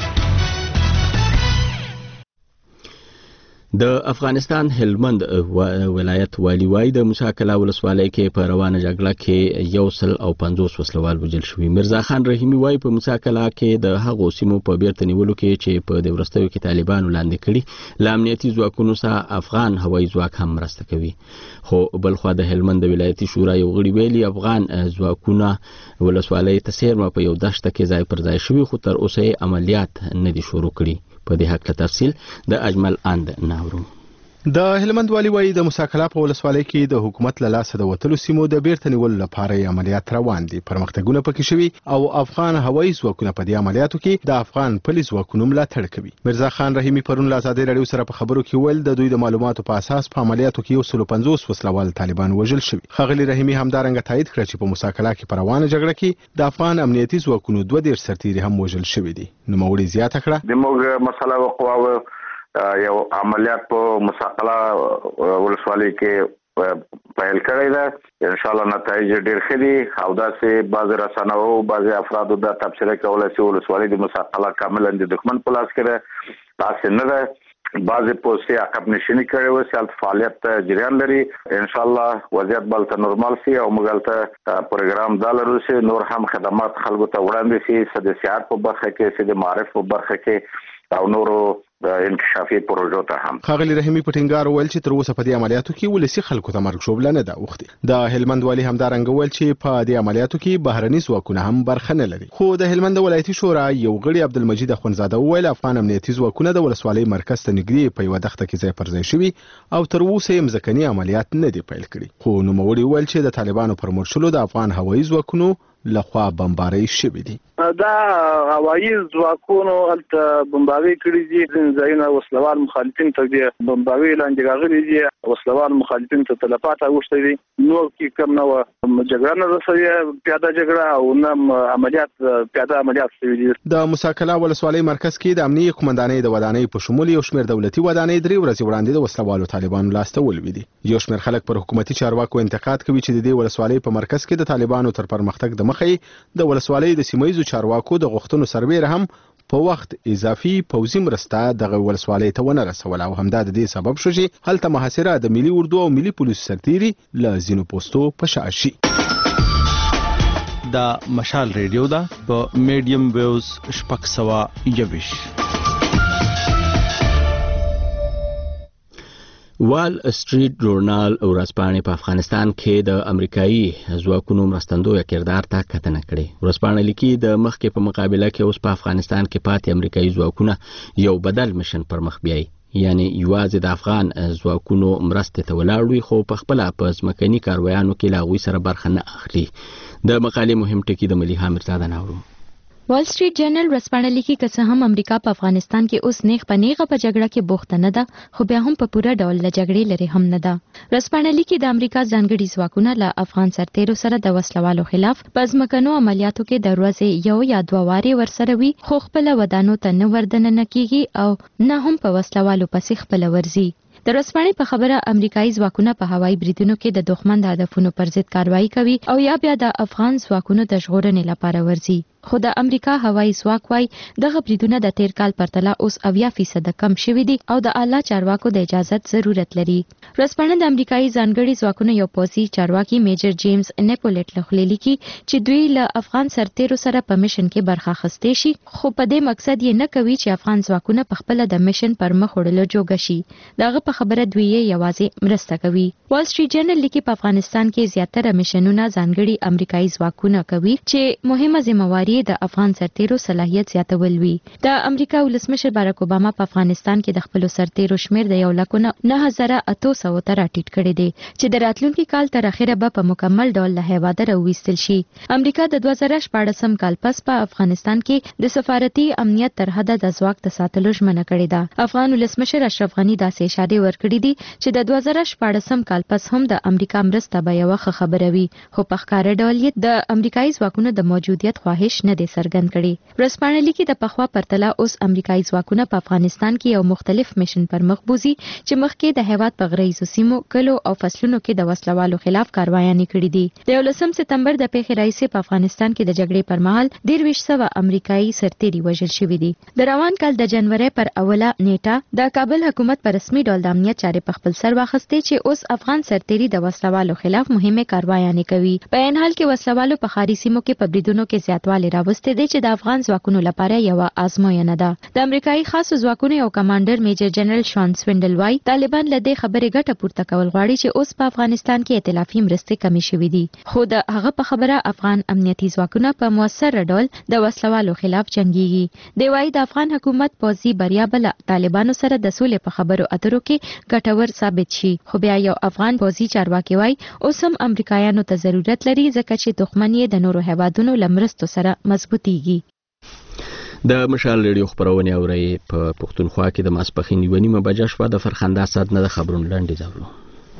د افغانستان هلمند ولایت والی وای د موسی کلا ولسوالۍ کې په روانه جګړه کې 150 وسلوال وژل شوي. مرزا خان رحیمی وای په موسی کلا کې د هغو سیمو په بیرته نیولو کې چې په د ورستیو کې طالبانو لاندې کړي له امنیتي ځواکونو سره افغان هوایي ځواک هم مرسته کوي. خو بلخوا د هلمند ولایتي شورا یو غړي ویلي افغان ځواکونه ولسوالۍ ته سیرمه په یو دشته کې ځای پر ځای شوي خو تر اوسه عملیات نه دي شروع کړي. په دې حق تفصیل د اجمل اند ناورو. د هلمند والی وایي د موسی کلا په ولسوالۍ کې د حکومت له لاسه د وتلو سیمو د بیرته نیولو لپاره عملیات روان دي. پرمختګونه پکې شوي او افغان هوایي ځواکونه په دې عملیاتو کې د افغان پولیس ځواکونو ملاتړ کوي. مرزا خان رحیمی پرون له ازادۍ راډیو سره په خبرو کې ویل د دوی د معلوماتو په اساس په عملیاتو کې 150 وسلوال طالبان وژل شوي. ښاغلي رحیمی همدارنګه تایید کړ چې په موسی کلا کې په روانه جګړه کې د افغان امنیتي ځواکونو 22 سرتیري هم وژل شوي دي. نوموړي زیاته کړه د موږ مسله وقوه یو عملیات په موسی کلا ولسوالۍ کې پیل کړی ده. ان شاء الله نتایج ډیر ښه دي او داسې بعض رسنیو بعض افرادو د تبصره کولای شي ولسوالۍ د موسی کلا کاملا د دښمن په لاس کې ده. تاسو نه ده بعض پوسټي عقب نشینی کړي و چې فعالیت جریان لري. ان شاء الله وضعیت بلته نورمال شي او موږ ته پروګرام دالرو سي نور هم خدمات خلکو ته وړاندې شي د سیاحت په برخه کې د معرف په برخه کې او نورو انکشافي پروژو ته هم. ښاغلي رحیمی په ټینګار ویل چې تر اوسه په دې عملیاتو کې ولسی خلکو ته مرګ شوبله نه ده اوختي. د هلمند والی همدارنګه ویل چې په دې عملیاتو کې بهرني ځواکونه هم برخه نه لري. خو د هلمند ولایتي شورا یو غړي عبدالمجید اخوندزاده ویل افغان امنیتي ځواکونه د ولسوالۍ مرکز ته نږدې په یوه دښته کې ځای پر ځای شوي او تر اوسه یې مځکني عملیات نه دي پیل کړي. خو نوموړي ویل چې د طالبانو پر مرشلو د افغان هوایي ځواکونو لخوا بمبارۍ شوي دي. دا هوایي ځواکونو هلته بمبارۍ کړي دي. ځایونه وسلوال مخالفین ته دي بمبارۍ لاندې راغلي دي. وسلوال مخالفین ته تلفات اوښتي دي. نور کې کم نه و جګړه نه رسوي پیاده جګړه او نه عملیات پیاده عملیات شوي دي. د موسی کلا ولسوالۍ مرکز کې د امنیه قومندانۍ د ودانۍ په شمول یو شمېر دولتي ودانۍ 3 ورځې وړاندې د وسلوالو طالبانو لاسته ولوېدې. یو شمېر خلک پر حکومتي چارواکو انتقاد کوي چې د دې ولسوالۍ په مرکز کې د طالبانو تر پرمختګ د مخې د ولسوالۍ د سیمایي چارواکو د غوښتنو سربېره هم په وخت اضافي پوځي مرسته د ولسوالۍ ته ونه رسول او همدا د دې سبب شو چې هلته محاصره د ملي اردو او ملي پولیسو سرتیري له ځینو پوستو په شا شي. دا مشال ریډیو ده په میډیم ویوز 621. وال سټریټ ژورنال ورځپاڼې په افغانستان کې د امریکایي ځواکونو مرستندوی کردار ته کتنه کړې. ورځپاڼه لیکي د مخکې په مقابله کې اوس په افغانستان کې پاتې امریکایي ځواکونه یو بدل مشن پر مخ بیایي، یعنی یوازې د افغان ځواکونو مرستې ته ولاړ وي خو په خپله په ځمکني کاروایانو کې له هغوی سره برخه نه اخلي. د مقالې مهم ټکي د ملیحه میرزاده ناورو. وال سټریټ جرنل ورځپاڼه لیکي که څه هم امریکا په افغانستان کې اوس نیغ په نیغه په جګړه کې بوخته نه ده خو بیا هم په پوره ډول له جګړې لري هم نه ده. ورځپاڼه لیکي د امریکا ځانګړي ځواکونه له افغان سرتیرو سره د وسلوالو خلاف په ځمکنو عملیاتو کې د ورځې 1 یا 2 وارې ورسره وي خو خپل ودانو ته نه وردننه کیږي او نه هم په وسلوالو پسې خپل ورزي. د رسپانې په خبره امریکایي ځواکونه په هوایي بریدونو کې د دښمن د هدفونو پر ضد کاروایی کوي او یا بیا د افغان ځواکونو د ژغورنې لپاره ورزي. خو د امریکا هوایي ځواک وايي دغه بریدونه د تیر کال پرتله اوس 80% کم شوي دي او د اعلی چارواکو د اجازت ضرورت لري. رسپانه د امریکایي ځانګړي ځواکونو یو پوځي چارواکي میجر جیمز نیپولیټ لخوا لیکي چې دوی له افغان سرتیرو سره په میشن کې برخه اخیستي شي خو په دې مقصد یې نه کوي چې افغان ځواکونه په خپل د میشن پر مخ وړلو جوګه شي. دغه په خبره دوی یوازې مرسته کوي. وال سټریټ جرنل لیکي په افغانستان کې زیاتره میشنونه ځانګړي امریکایي ځواکونه کوي چې مهمه ذمہواری د افغان سرتیرو صلاحیت زیاتول وي. د امریکا ولسمشر باراک اوباما په افغانستان کې د خپل سرتیرو شمیر د 1,9800 ته راټیټ کړی دی چې د راتلونکي کال تر اخره به په مکمل ډول له هیواده راوویستل شي. امریکا د 2014 کال پس په افغانستان کې د سفارتي امنیت تر حده د ځواک د ساتلو ژمنه کړې ده. افغان ولسمشر اشرف غنی داسې اشاره ورکړې دي چې د 2014 کال پس هم د امریکا مرسته به یو ښه خبره وي خو په ښکاره ډول د امریکایي ځواکونو د موجودیت خواهش تشویش نه دی څرګند کړي. ورځپاڼه لیکي د پخوا پرتله اوس امریکایي ځواکونه په افغانستان کې یو مختلف میشن پر مخ بوزي چې مخکې د هیواد په غریزو سیمو کلو او فصلونو کې د وسلوالو خلاف کاروایانې کړې دي. د 19 سپتمبر د پیښې راهیسې په افغانستان کې د جګړې پر مهال 2300 امریکایي سرتیري وژل شوي دي. د روان کال د جنوري پر اوله نیټه د کابل حکومت په رسمي ډول د امنیت چارې په خپل سر واخیستې چې اوس افغان سرتیري د وسلوالو خلاف مهمه کاروایانې کوي. په عین حال کې وسلوالو په ښاري سیمو کې په بریدونو کې زیاتوالی راوستی دی چې د افغان ځواکونو لپاره یو آزموینه ده. د امریکایي خاصو ځواکونو یو کمانډر میجر جنرال شان سوینډل وایي طالبان له دې خبرې ګټه پورته کول غواړي چې اوس په افغانستان کې ائتلافي مرستې کمې شوې دي. خو د هغه په خبره افغان امنیتي ځواکونه په موثر ډول د وسلوالو خلاف جنگيږي. دی وايي د افغان حکومت پوځي بریا بل طالبانو سره د سولې په خبرو اترو کې ګټور ثابت شي. خو بیا یو افغان پوځي چارواکي وايي اوس هم امریکایانو ته ضرورت لري ځکه چې دښمن یې د نورو هیوادونو لمرستو سره مضبوطیږي. د مشال ریډیو خبرونه اوري په پښتونخوا کې د ماسپخین یو نیمه بجې شوه. د فرخنده صد نه د خبرونو لاندې ځاورو.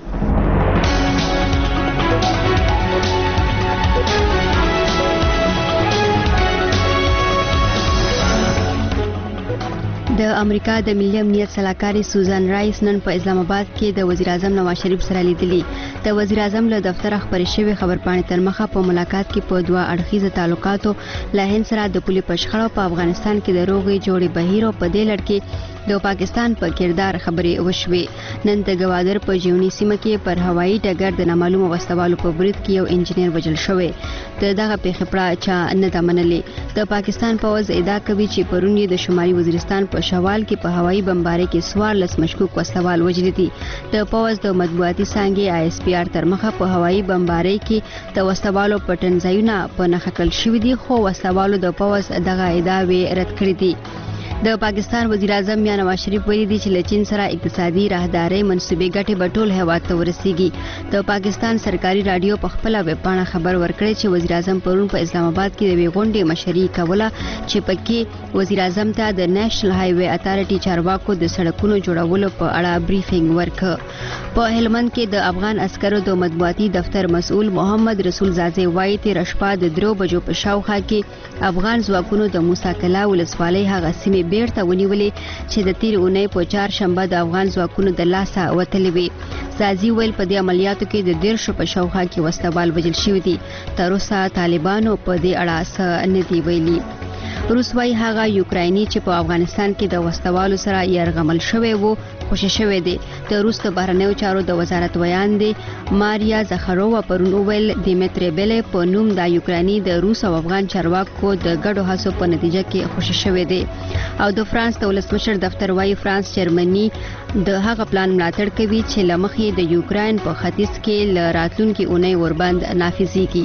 د امریکا د ملي امنیت سلاکاري سوزان رایس نن په اسلام آباد کې د وزیر اعظم نواز شریف سره لیدلي. د وزیر اعظم له دفتر خبرې شوی خبرپاڼې تر مخه په ملاقات کې په دوه اړخیزه تعلقاتو له هند سره د پولي په شخړه په افغانستان کې د روغې جوړې بهیر او په دې لړ کې د پاکستان په کردار خبرې وشوې. نن د گوادر په جیونی سیمه کې پر هوایي ډګر د نامعلومه وسلوالو په برید کې یو انجنیر وژل شوی. دغه پیښه پړه چا نه ده منلې. د پاکستان پوځ ادعا کوي چې پرون یې د شمالي وزیرستان په شوال کې په هوایي بمبارۍ کې 14 مشکوک وسلوال وژل دي. د پوځ د مطبوعاتي څانګې ISPR تر مخه په هوایي بمبارۍ کې د وسلوالو پټنځایونه په نښه کړل شوي دي خو وسلوالو د پوځ دغه ادعاوې رد کړې دي. د پاکستان وزیر اعظم یا نواز شریف ویلي دي چې له چین سره اقتصادي راهدارۍ منصوبې ګټې به ټول هیواد ته ورسیږي. د پاکستان سرکاري رادیو په خپل ویب پاڼه خبر ورکړی چې وزیر اعظم پرون په اسلام آباد کې د غونډې مشري کوله چې پکې وزیر اعظم ته د نېشنل های وے اتارټي چارواکو د سړکونو جوړولو په اړه بریفینګ ورکړ. په هلمند کې د افغان عسکرو د مطبوعاتي دفتر مسؤل محمد رسول زازي وایي تیر شپه د 3 بجو په شاوخوا کې افغان ځواکونو د موسی کلا ولسوالۍ هغه سیمې بیرته ونیولې چې د تیر اونۍ په 4 شنبه د افغان ځواکونو د لاسه وتلې وي. زازي ویل په دې عملیاتو کې د 10 په شاوخوا کې وسلوال وژل شوي دي. تر اوسه طالبانو په دې اړه څه نه دی ویلي. روس وايي هغه یوکرایني چې په افغانستان کې د وسلوالو سره یرغمل شوی وو خوشی شوی دی. د روس د بهرنیو چارو د وزارت ویاندې ماریا زخرووا پرون ویل دیمتری بیل په نوم د یوکرایني د روس او افغان چارواکو د ګډو هڅو په نتیجه کې خوشی شوی دی. او د فرانس د ولسمشر دفتر وايي فرانس جرمني د هغه پلان ملاتړ کوي چې لمخې د یوکراین په ختیځ کې ل راتلونکي اونۍ وربند نافذيږي.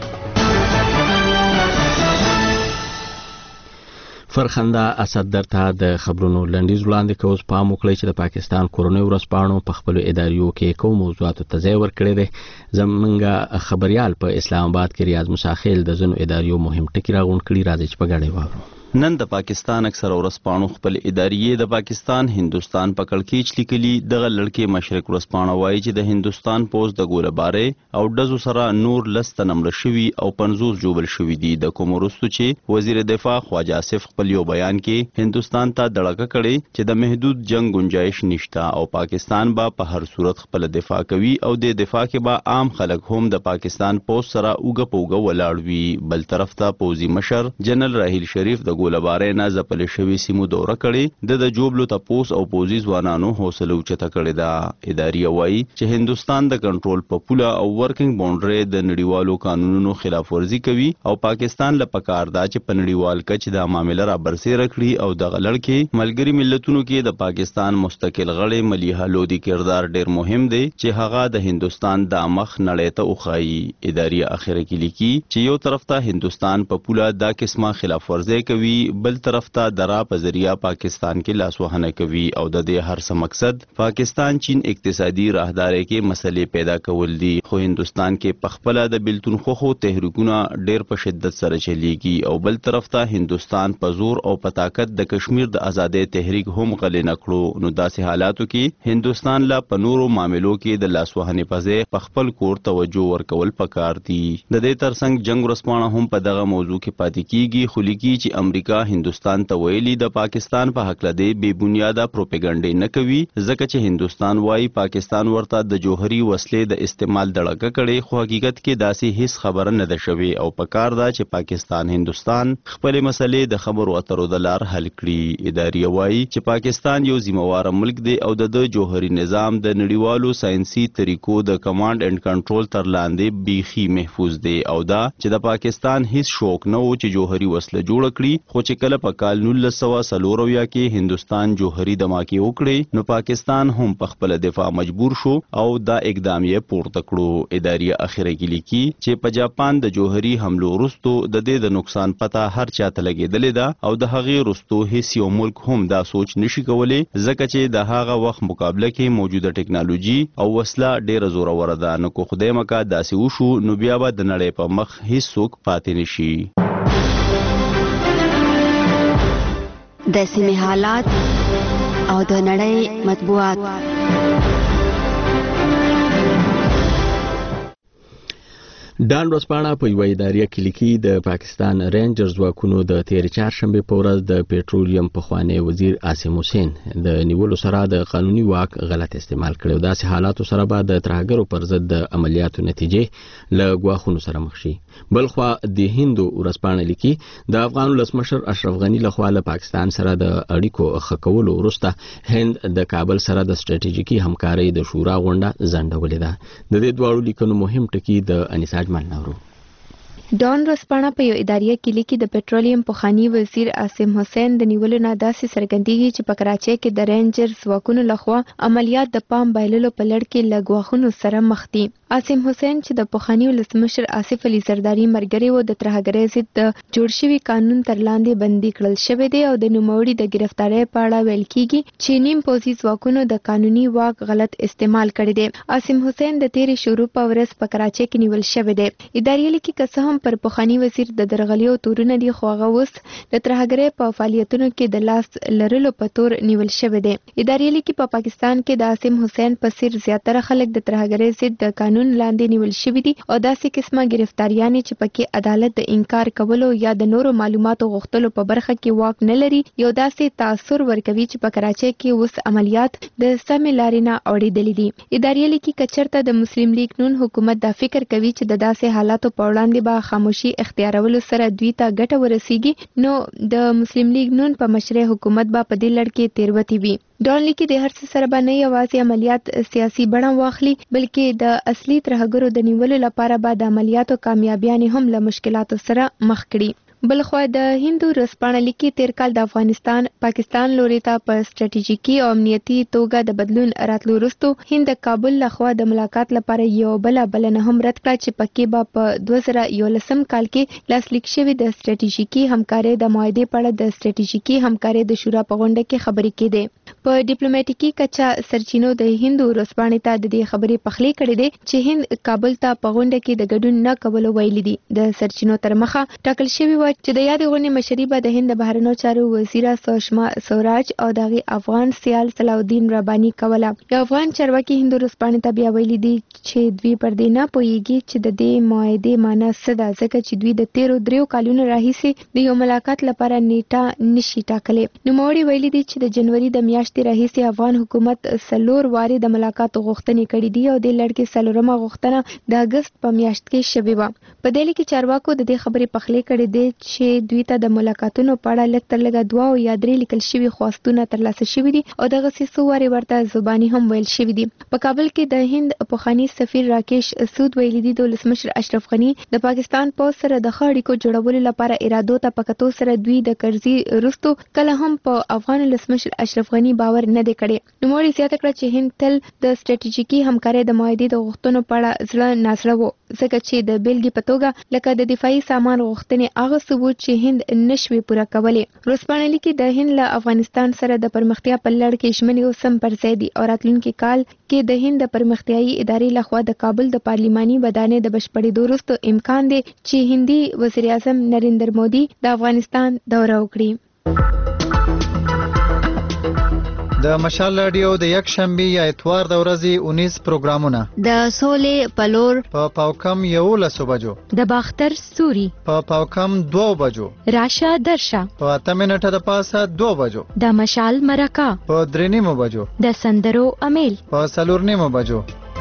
فرخنده اسد درته د خبرونو لنډیز وړاندې کوي. پام وکړئ چې د پاکستان کورونی ورځپاڼو په خپل اداریو کې کوم موضوعاتو ته ځای ورکړی دی. زمونږ خبريال په اسلام آباد کې ریاض مساخیل د زنو اداریو مهم ټکی راغونډ کړي. راځي چې په ګډه واورو. نن د پاکستان اکثر ورځپاڼو خپل اداریې د پاکستان هندستان په کړکېچ لیکلي. دغه لړکې مشرق ورځپاڼه وایي چې د هندستان پوز د ګولبارې او ډزو سره نور لست نمړ شوي او 50 جوبل شوي دي. د کوم وروسته چې وزیر دفاع خواجه آصف خپل یو بیان کې هندستان ته دړکه کړي چې د محدود جنگ گنجائش نشته او پاکستان به په هر صورت خپل دفاع کوي او د دفاع کې به عام خلک هم د پاکستان پوز سره اوګه پوګه ولاړ وي. بل طرف ته پوزي مشر جنرال راهیل شریف د ګولبارې نه ځپل شوي سیمو دوره کړي. د جوبلو تپوس او پوزي ځوانانو حوصله اوچته کړې ده. اداري وایي چې هندستان د کنټرول په پوله او ورکینګ باونډري د نړیوالو قانونونو خلاف ورزي کوي او پاکستان له پکار دا چې په نړیوال کچ د معاملې را برسېره کړي او د غلړ کې ملګری ملتونو کې د پاکستان مستقل غړي مليحه لودي کردار ډېر مهم دی چې هغه د هندستان د مخ نړۍ ته وخایي. اداري اخر کې لیکي چې یو طرف ته هندستان په پوله دا قسمه خلاف ورزي کوي لري، بل طرف ته درا په ذریعہ پاکستان کې لاسوهنه کوي او د دې هر څه مقصد پاکستان چین اقتصادي راهداري کې مسلې پیدا کول دي. خو هندستان کې پخپله د بلتون خوخو تحریکونه ډېر په شدت سره چلیږي او بل طرف ته هندستان په زور او په طاقت د کشمیر د ازادۍ تحریک هم غلې نکړو. نو داسې حالاتو کې هندستان لا په نورو معاملو کې د لاسوهنې په ځای په خپل کور توجه ورکول پکار دي. د دې ترڅنګ جنگ ورځپاڼه هم په دغه موضوع کې پاتې کیږي، خو لیکي چې امریکا هندستان ته ویلي د پاکستان په حق لدی بې بنیاده پروپاګاندا نه کوي، ځکه چې هندستان وايي پاکستان ورته د جوهري وسلې د استعمال دړه کړي، خو حقیقت کې داسې هیڅ خبره نه ده شوې او پکار ده چې پاکستان هندستان خپل مسلې د خبرو اترو د لار حل کړي. اداري وايي چې پاکستان یو ذمہوار ملک دی او د جوهري نظام د نړیوالو ساينسي طریقو د کمانډ اینڈ کنټرول تر لاندې بیخي محفوظ دی او دا چې د پاکستان هیڅ شوق نه و چې جوهري وسله جوړ کړي، خو چې کله په کال 1940 کې هندستان جوهري دماکي وکړي نو پاکستان هم په خپل دفاع مجبور شو او دا اقدام یې پورته کړو. اداري اخره کې لیکي چې په جاپان د جوهري حملو وروسته د دې د نقصان پته هر چاته لګېدلې ده او د هغې وروسته هیڅ یو ملک هم دا سوچ نشي کولی، ځکه چې د هغه وخت مقابله کې موجوده ټکنالوژي او وسله ډېره زوروره ده. نو که خدای مکا داسې وشو نو بیا به د نړۍ په مخ هیڅوک پاتې نشي. د سیمې حالات او د نړۍ مطبوعات. ډان ورځپاڼه په یوه اداریه کې لیکي د پاکستان رینجر ځواکونو د تېرې چهارشنبې په ورځ د پېټرولیم پخوانی وزیر عاصم حسین د نیولو سره د قانوني واک غلط استعمال کړی. داسې حالاتو سره به د ترهګرو پر ضد د عملیاتو نتیجې له ګواښونو سره مخ شي. بلخوا د هندو ورځپاڼه لیکي د افغان ولسمشر اشرف غني لخوا له پاکستان سره د اړیکو ښه کولو وروسته هند د کابل سره د ستراتیژیکي همکارۍ د شورا غونډه ځنډولې ده. د دې دواړو لیکنو مهم ټکي د انیسا ډان ورځپاڼه په یو اداریه کې لیکي د پېټرولیم پخوانی وزیر عاصم حسین د نیولو نه داسې څرګندېږي چې په کراچۍ کې د رینجر ځواکونو لخوا عملیات د پام بایللو په لړ کې له ګواښونو سره مخ دي. عاصم حسین چې د پخوانی ولسمشر آصف علي زرداري ملګری و د ترهګرۍ ضد د جوړ شوي قانون تر لاندې بندي کړل شوی دی او د نوموړي د گرفتارۍ په اړه ویل کیږي چې نیم پوځي ځواکونو د قانوني واک غلط استعمال کړی دی. عاصم حسین د تیرې شروع په ورځ په کراچۍ کې نیول شوی دی. ادارې لیکي که څه هم پر پخوانی وزیر د درغلیو تورونه دي، خو هغه اوس د ترهګرۍ په فعالیتونو کې د لاس لرلو په تور نیول شوی دی. ادارې لیکي په پاکستان کې د عاصم حسین په څیر زیاتره خلک د ترهګرۍ ضد د قانون لاندې نیول شوي دي او داسې قسمه گرفتاریانې چې پکې عدالت د انکار کولو یا د نورو معلوماتو غوښتلو په برخه کې واک نه لري، یو داسې تاثر ورکوي چې په کراچۍ کې اوس عملیات د سمې لارې نه اوړېدلې دي. ادارې لیکي که چېرته د مسلم لیگ نون حکومت دا فکر کوي چې د داسې حالاتو په وړاندې به خاموشي اختیارولو سره دوی ته ګټه ورسیږي، نو د مسلم لیگ نون په مشرۍ حکومت به په دې لړ کې تېروتې وي. ډان لیکي د هر څه سره به نه یوازې عملیات سیاسي بڼه واخلي، بلکې د اصلي ترهګرو د نیولو لپاره به د عملیاتو کامیابیانې هم له مشکلاتو سره مخ کړي. بلخوا د هندو ورځپاڼه لیکي تیر کال د افغانستان پاکستان لوري ته په ستراتیژیکي او امنیتي توګه د بدلون راتلو وروسته هند د کابل لخوا د ملاقات لپاره یو بلنه هم رد کړه چې پکې به په 2011 کال کې لاسلیک شوې د ستراتیژیکي همکارۍ د معاهدې په اړه د ستراتیژیکي همکارۍ د شورا په غونډه کې خبرې کېدې. په ډیپلوماټیکي کچا سرچینو د هندو ورځپاڼې ته د دې خبرې پخلی کړې ده چې هند کابل ته په غونډه کې د ګډون نه کولو ویلي دي. د سرچینو تر مخه ټاکل شوی و چې د یادې غونډې مشري به د هند د بهرنیو چارو وزیره سشما سوراج او دغه افغان سیال صلاح الدین رباني کوله. یو افغان چارواکي هندو ورځپاڼې ته بیا ویلي دي چې دوی پر دې نه پوهیږي چې د دې معاهدې معنی څه ده، ځکه چې دوی د تیرو 3 کالونو راهیسې د یو ملاقات لپاره نیټه نشي ټاکلی. نوموړي ویلي دي چې د جنوري د میاشتې راهیسې افغان حکومت 4 وارې د ملاقات غوښتنې کړې دي او د لړ کې 4مه غوښتنه د اگست په میاشت کې شوې وه. په دې کې چارواکو د دې خبرې پخلی کړې دي چې دوی ته د ملاقاتونو په اړه لږ تر لږه 2 یا 3 لیکل شوي خواستونه ترلاسه شوي دي او دغسې څو وارې ورته زباني هم ویل شوي دي. په کابل کې د هند پخوانی سفیر راکیش سود ویلي دي د ولسمشر اشرف غني د پاکستان پوځ سره د ښه اړیکو جوړولو لپاره ارادو ته په کتو سره دوی د کرزي وروسته کله هم په افغان ولسمشر اشرف غني باور نه دی کړی. نوموړي زیاته کړه چې هند تل د ستراتیژیکي همکارۍ د معاهدې د غوښتنو په اړه زړه نازړه و، ځکه چې د بیلګې په توګه لکه د دفاعي سامان غوښتنې هغه څه و چې هند نشوي پوره کولی. ورځپاڼه لیکي د هند له افغانستان سره د پرمختیا په لړ کې ژمنې اوس هم پر ځای دي او راتلونکي کال کې د هند د پرمختیایي ادارې لخوا د کابل د پارلیماني ودانۍ د بشپړېدو وروسته امکان دی چې هندي وزیر اعظم نریندر مودي د افغانستان دوره وکړي. د مشال رادیو د یک شنبه یا اتوار د ورځې 19 پروګرامونه د سولې پلور په پاوکم 11 بجو، د باختر ستوري په پاوکم 2 بجو، راشه درشه په 8 منټه د پاسه 2 بجو، د مشال مرکه په 3 بجو، د سندرو امیل په 4 بجو.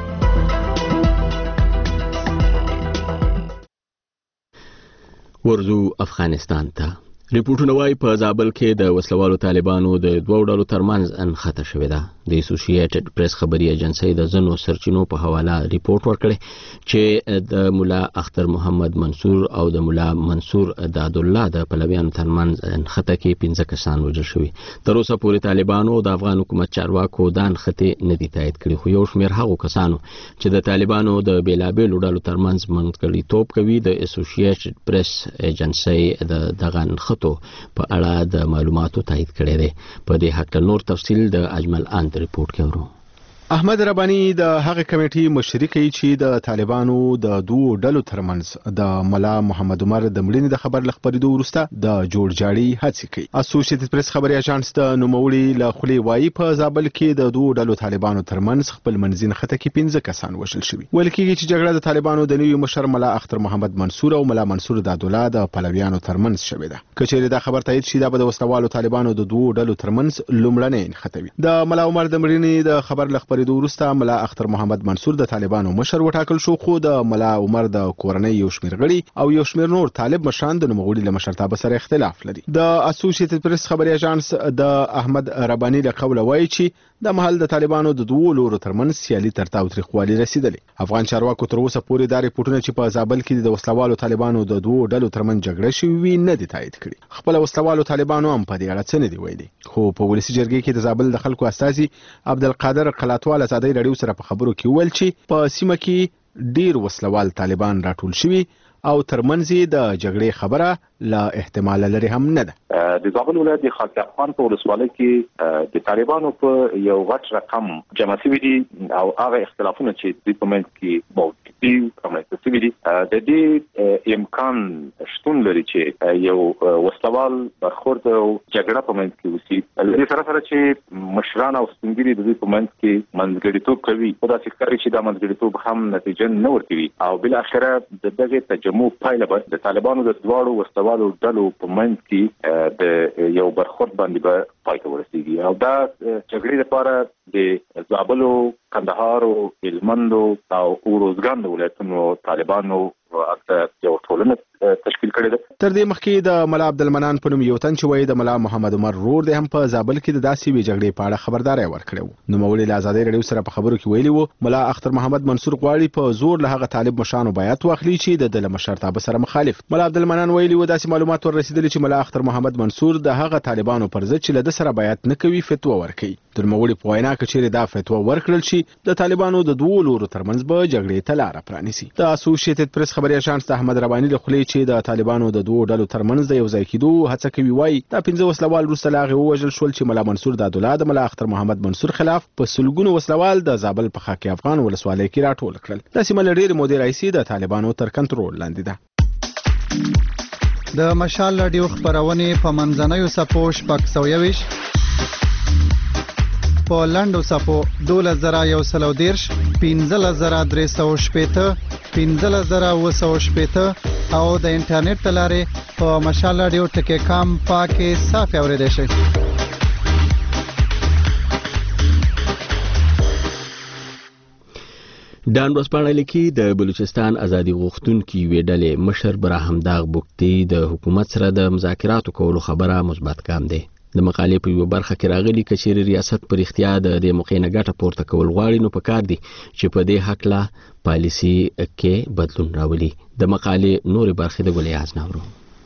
ورزو افغانستان ته. ریپورټونه وايي په زابل کې د وسلوالو طالبانو د دوه ډلو ترمنځ انخته شوې ده. د اسوسییټډ پریس خبري ایجنسۍ د ځینو سرچینو په حواله ریپورت ورکړی چې د مولا اختر محمد منصور او د مولا منصور داد الله د پلویانو ترمنځ انخته کې 15 کسان وژل شوي. تر اوسه پورې طالبانو د افغان حکومت چارواکو د انخته نه دي تایید کړي، خو یو شمېر هغو کسانو چې د طالبانو د بیلابېلو ډلو ترمنځ منځګړیتوب کوي د اسوسییټډ پریس ایجنسۍ دغه انخته په اړه د معلوماتو تایید کړي دي. په دې حق نور تفصیل د اجمل اند ریپورت کې ورو. احمد ربانی د هغه کمیټې مشري کوي چې د طالبانو د دوه ډلو ترمنځ د مولا محمد عمر د مړینې د خبر لخبرېدو وروسته د جوړجاړي هڅې کوي. اسوسییټډ پریس خبري اژانس د نوموړي له خولې وایي په زابل کې د دوه ډلو طالبانو ترمنځ خپل منځین خطه کې 15 کسان وژل شوي. ویل کېږي چې جګړه د طالبانو د نوي مشر مولا اختر محمد منصور او مولا منصور داد الله د پلویانو ترمنځ شوې ده. کچېرې دا خبر تایید شي دا به د وسلوالو طالبانو د دوه ډلو ترمنځ لومړنۍ خطه وي. د مولا عمر د مړینې د خبر لخبرېدو وروسته مولا اختر محمد منصور د طالبانو مشر وټاکل شو، خو د مولا عمر د کورنۍ یو شمېر غړي او یو شمېر نور طالب مشران د نوموړي له مشرتابه سره اختلاف لري. د اسوسییټډ پریس خبري اژانس د احمد ربانی له قوله وایي چې د محل د طالبانو د دوه لورو ترمنځ سیالي تر تاوتریخوالي رسیدلې. افغان چارواکو تر اوسه پورې دا ریپورتونه چې په زابل کې د وسلوالو طالبانو د دوه ډلو ترمنځ جګړه شوې نه دي تایید کړي. خپل وسلوالو طالبانو هم په دې اړه څه نه دي ویلي، خو په ولسي جرګې کې د زابل د خلکو استازي عبدالقادر قلاتوال ازادي رادیو سره په خبرو کې ویل چې په سیمه کې ډیر وسلوال طالبان راټول شوي او ترمنځ د جګړې خبره لا احتمال لري هم نه ده. د زابل ولایت د خاک افغان په ولسوالۍ کې د طالبانو په یو غټ رقم جمع شوي دي او هغه اختلافونه چې د پمنټ کې موجود دي کومه څه دي د دې امکان شتون لري چې یو وسلوال برخورد او جګړه پمنټ کې وسی. د سره سره چې مشران او ستنګری د دې پمنټ کې منځګړیتوب کوي خو دا ښکاري چې دا منځګړیتوب هم نتیجه نه ورکوي او بل اخره د دغه تجمع پایله به د طالبانو د دواړو وسلوالو ډلو په منځ کې د یو برخورد باندې به پای ته ورسیږي او دا جګړې لپاره د زابل، کندهار، هلمند او اروزګان د ولایتونو طالبانو اکثر یو ټولنه تشکیل کړې ده. تر دې مخکې د مولا عبدالمنان په نوم یو تن چې وایي د مولا محمد عمر رور د هم په زابل کې د داسې وی جګړې په اړه خبرداري ورکړې وو. نوموړي له ازادي رادیو سره په خبرو کې ویلي وو مولا اختر محمد منصور غواړي په زور له هغه طالب مشانو بیعت واخلي چې د مشرتابه سره مخالف. مولا عبدالمنان ویلي وو داسې معلومات ور رسیدلي چې مولا اختر محمد منصور د هغه طالبانو پر ضد چې له سره بیعت نه کوي فتوا ورکړي. د نوموړي په وینا کې چې دا فتوا ورکړل شي د طالبانو د دوه لورو ترمنځ به جګړې ته لار پرانیسي. د اسوسییټډ پریس خبري اژانس د احمد ربانی له خولې چې د طالبانو د دوه ډلو ترمنځ د یو ځای کېدو هڅه کوي وایي دا 15 وسلوال وروسته لا وژل شول چې مولا منصور داد الله د مولا اختر محمد منصور خلاف په سلګونو وسلوال د زابل په خاک افغان ولسوالۍ کې راټول کړل. د سیمه لري مودې رئیسي د طالبانو تر کنټرول لاندې ده. د مشال رادیو خبرونه په منځنوي سپو شپږ 120 په لاندو سپو 2130 15310 15000 او د انټرنیټ تلاره په مشال رادیو ټکی کام پاکه صاف اوریدل شي. ډان ورځپاڼه لیکي د بلوچستان ازادي غوښتونکي ویډلې مشر براهمداغ بوکتی د حکومت سره د مذاکراتو کولو خبره مثبت ګام دی. د مقالې په یو برخه کې راغلي کچېرې ریاست پر اختیا د دې موقع نه ګټه پورته کول غواړي نو پکار دي چې په دې حق لا پالیسي کې بدلون راولي. د مقالې نورې برخې د ګلیاز نورو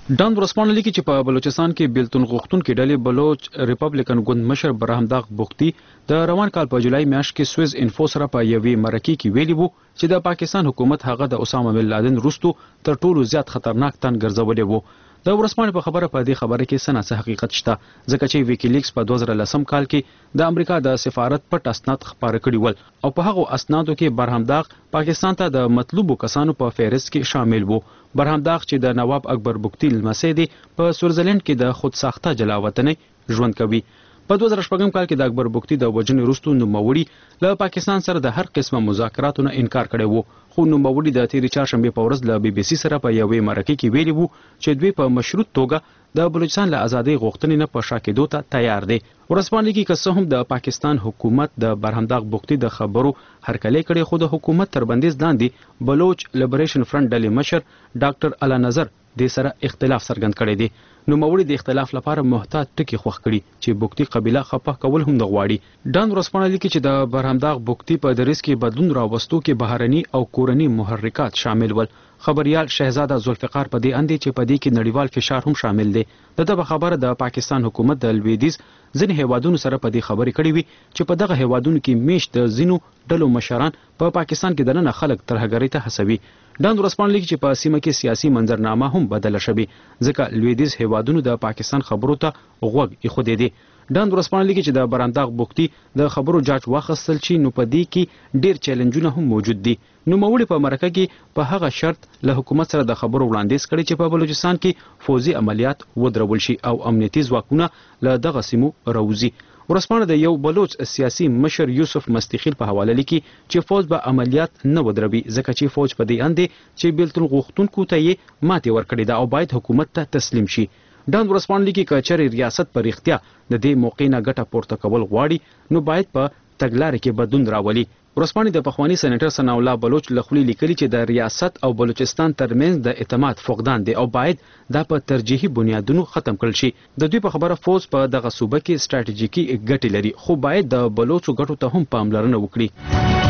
ډان ورسپانلی لیکي چې په بلوچستان کې بیلتون غوښتونکي ډلې بلوچ ریپبلیکن ګوند مشر برهمداغ بوختي د روان کال په جولای میاشت کې سویز انفو سره په یوې مرکې کې ویلي وو چې د پاکستان حکومت هغه د اسامه بن لادن وروسته تر ټولو زیات خطرناک تن ګرځولی وو. د ورسپانې په خبره په دې خبره کې څه حقیقت شته ځکه چې ویکیلیکس په 2010 کال کې د امریکا د سفارت پټ اسناد خپاره کړي ول او په هغه اسنادو کې برهمداغ پاکستان ته د مطلوبو کسانو په فهرست کې شامل وو. برهمداغ چې د نواب اکبر بوختي لمسی دی په سویټزرلند کې د خود ساخته جلاوطنۍ ژوند کوي. په 2014 کال کې د اکبر بوختي د وژنې وروسته نوموړي له پاکستان سره د هر قسمه مذاکراتو نه انکار کړی وو خو نوموړي د تیرې چهارشنبې په ورځ له BBC سره په یوې مرکې کې ویلي وو چې دوی په مشروط توګه د بلوچستان له ازادۍ غوښتنې نه په شا کېدو ته تیار دی. ورسپانلی کې که څه هم د پاکستان حکومت د برهمداغ بوختي د خبرو هرکلی کړی خو د حکومت تر بندیز لاندې بلوچ لیبریشن فرنٹ ډلې مشر ډاکټر الا نظر د سره اختلاف څرګند کړی دی. نوموړي د اختلاف لپاره محتاط ټکي خوښ کړي چې بوختي قبیله خپه کول هم د غواړي. ډان ورسپانلی لیکي چې د برهمداغ بوختي په دریځ کې بدلون راوستو کې بهرني او کورني محرکات شامل ول. خبريال شهزاده ذوالفقار په دې اندې چې په دې کې نړیوال فشار هم شامل دی. دغه خبره د پاکستان حکومت د لویدیز ځینې هیوادونو سره په دې خبرې کړې وي چې په دغه هیوادونو کې میشت د ځینو ډلو مشران په پاکستان کې دننه خلک ترهګرۍ ته هڅوي. ډان ورسپانلی لیکي چې په سیمه کې سیاسي منظرنامه هم بدله شوې ځکه لویدیز هیوادونو د پاکستان خبرو ته غوږ ایښودی دی. ډان ورسپانلی لیکي چې د برهمداغ بوختي د خبرو جاج واخیستل شي نو په دې کې ډیر چیلنجونه هم موجود دي. نوموړي په مرکه کې په هغه شرط له حکومت سره د خبرو وړاندیز کړی چې په بلوچستان کې فوزي عملیات ودرول شي او امنیتي ځواکونه له دغه سیمو راوځي. ورسپانه د یو بلوچ سیاسي مشر یوسف مستخیل په حواله لیکي چې فوج به عملیات نه ودروي ځکه چې فوج په دې اندې چې بیلتون غوښتونکو ته یې ماتې ورکړې ده او باید حکومت ته تسلیم شي. ډان ورسپانه لیکي که چېرې ریاست په رښتیا د دې موقع نه ګټه پورته کول غواړي نو باید په تګلارې کې بدلون راولي. ورسپانې د پخوانی سېنیټر ثناء الله بلوچ له خولې لیکلي چې د ریاست او بلوچستان ترمنځ د اعتماد فقدان دی او باید دا په ترجیحي بنیادونو ختم کړل شي. د دوی په خبره فوج په دغه صوبه کې ستراتیژیکي ګټې لري خو باید د بلوچو ګټو ته هم پاملرنه وکړي.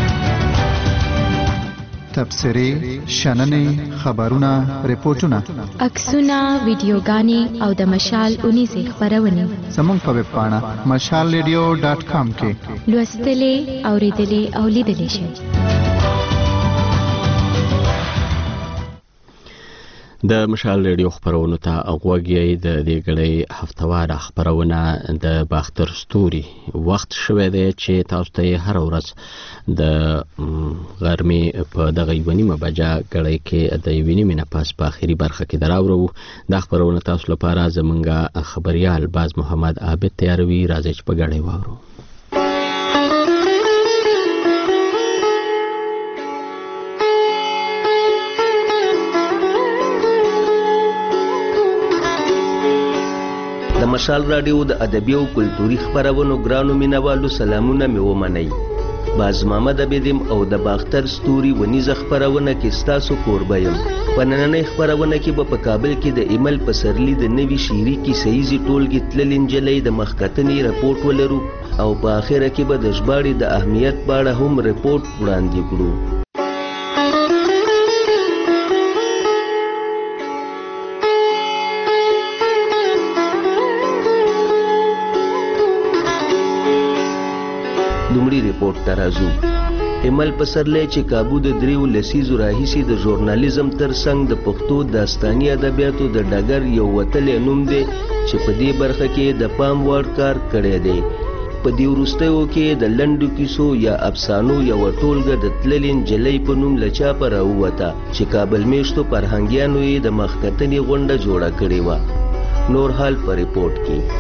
تبصرې، شننې، خبرونه، ریپورتونه، عکسونه، ویډیوګانې او د مشال اونیزې خپرونې زموږ په ویب پاڼه mashalradio.com کې لوستلې، اوریدلې او لیدلې شئ. د مشال ریډیو خبرونو ته غوږی د دې غړې هفتواره خبرونه د باختر ستوري وخت شوه دی چې تاسو ته هر ورځ د غرمې په دغه یونیمه بجا غړې کې د یونیمه نه پاس په اخیری برخه کې دراوړو د خبرونه تاسو لپاره زمونږه خبريال باز محمد عابد تیاروي راځي چې په غړې واورو. د مشال رادیو د ادبي او کلتوري خبرونو ګرانو مینوالو سلامونه مې ومنئ. باز محمد عابدم او د باختر ستوري ونیزه خبرونه کې ستاسو کوربه یم. په نننۍ خبرونه کې به په کابل کې د ایمل پسرلی د نوي شعري کیسه‌یزې ټولګې تللې نجلۍ د مخکتنې رپورټ ولرو او په آخره کې به د ژباړې د اهمیت په اړه هم رپورټ وړاندې کړو. لومړی ریپورټ ته راځو. ایمل پسرلی چې کابو د دریو لسیزو راهیسې د ژورنالیزم تر څنګ د پښتو داستاني ادبیاتو د ډګر یو وتلی نوم دی چې په دې برخه کې د پام وړ کار کړی دی. په دې وروستیو کې د لنډو کیسو یا افسانو یوه ټولګه د تللې نجلۍ په نوم له چاپه راووته چې کابل میشتو فرهنګیانو یې د مخکتنې غونډه جوړه کړې وه. نور حال په ریپورټ کې.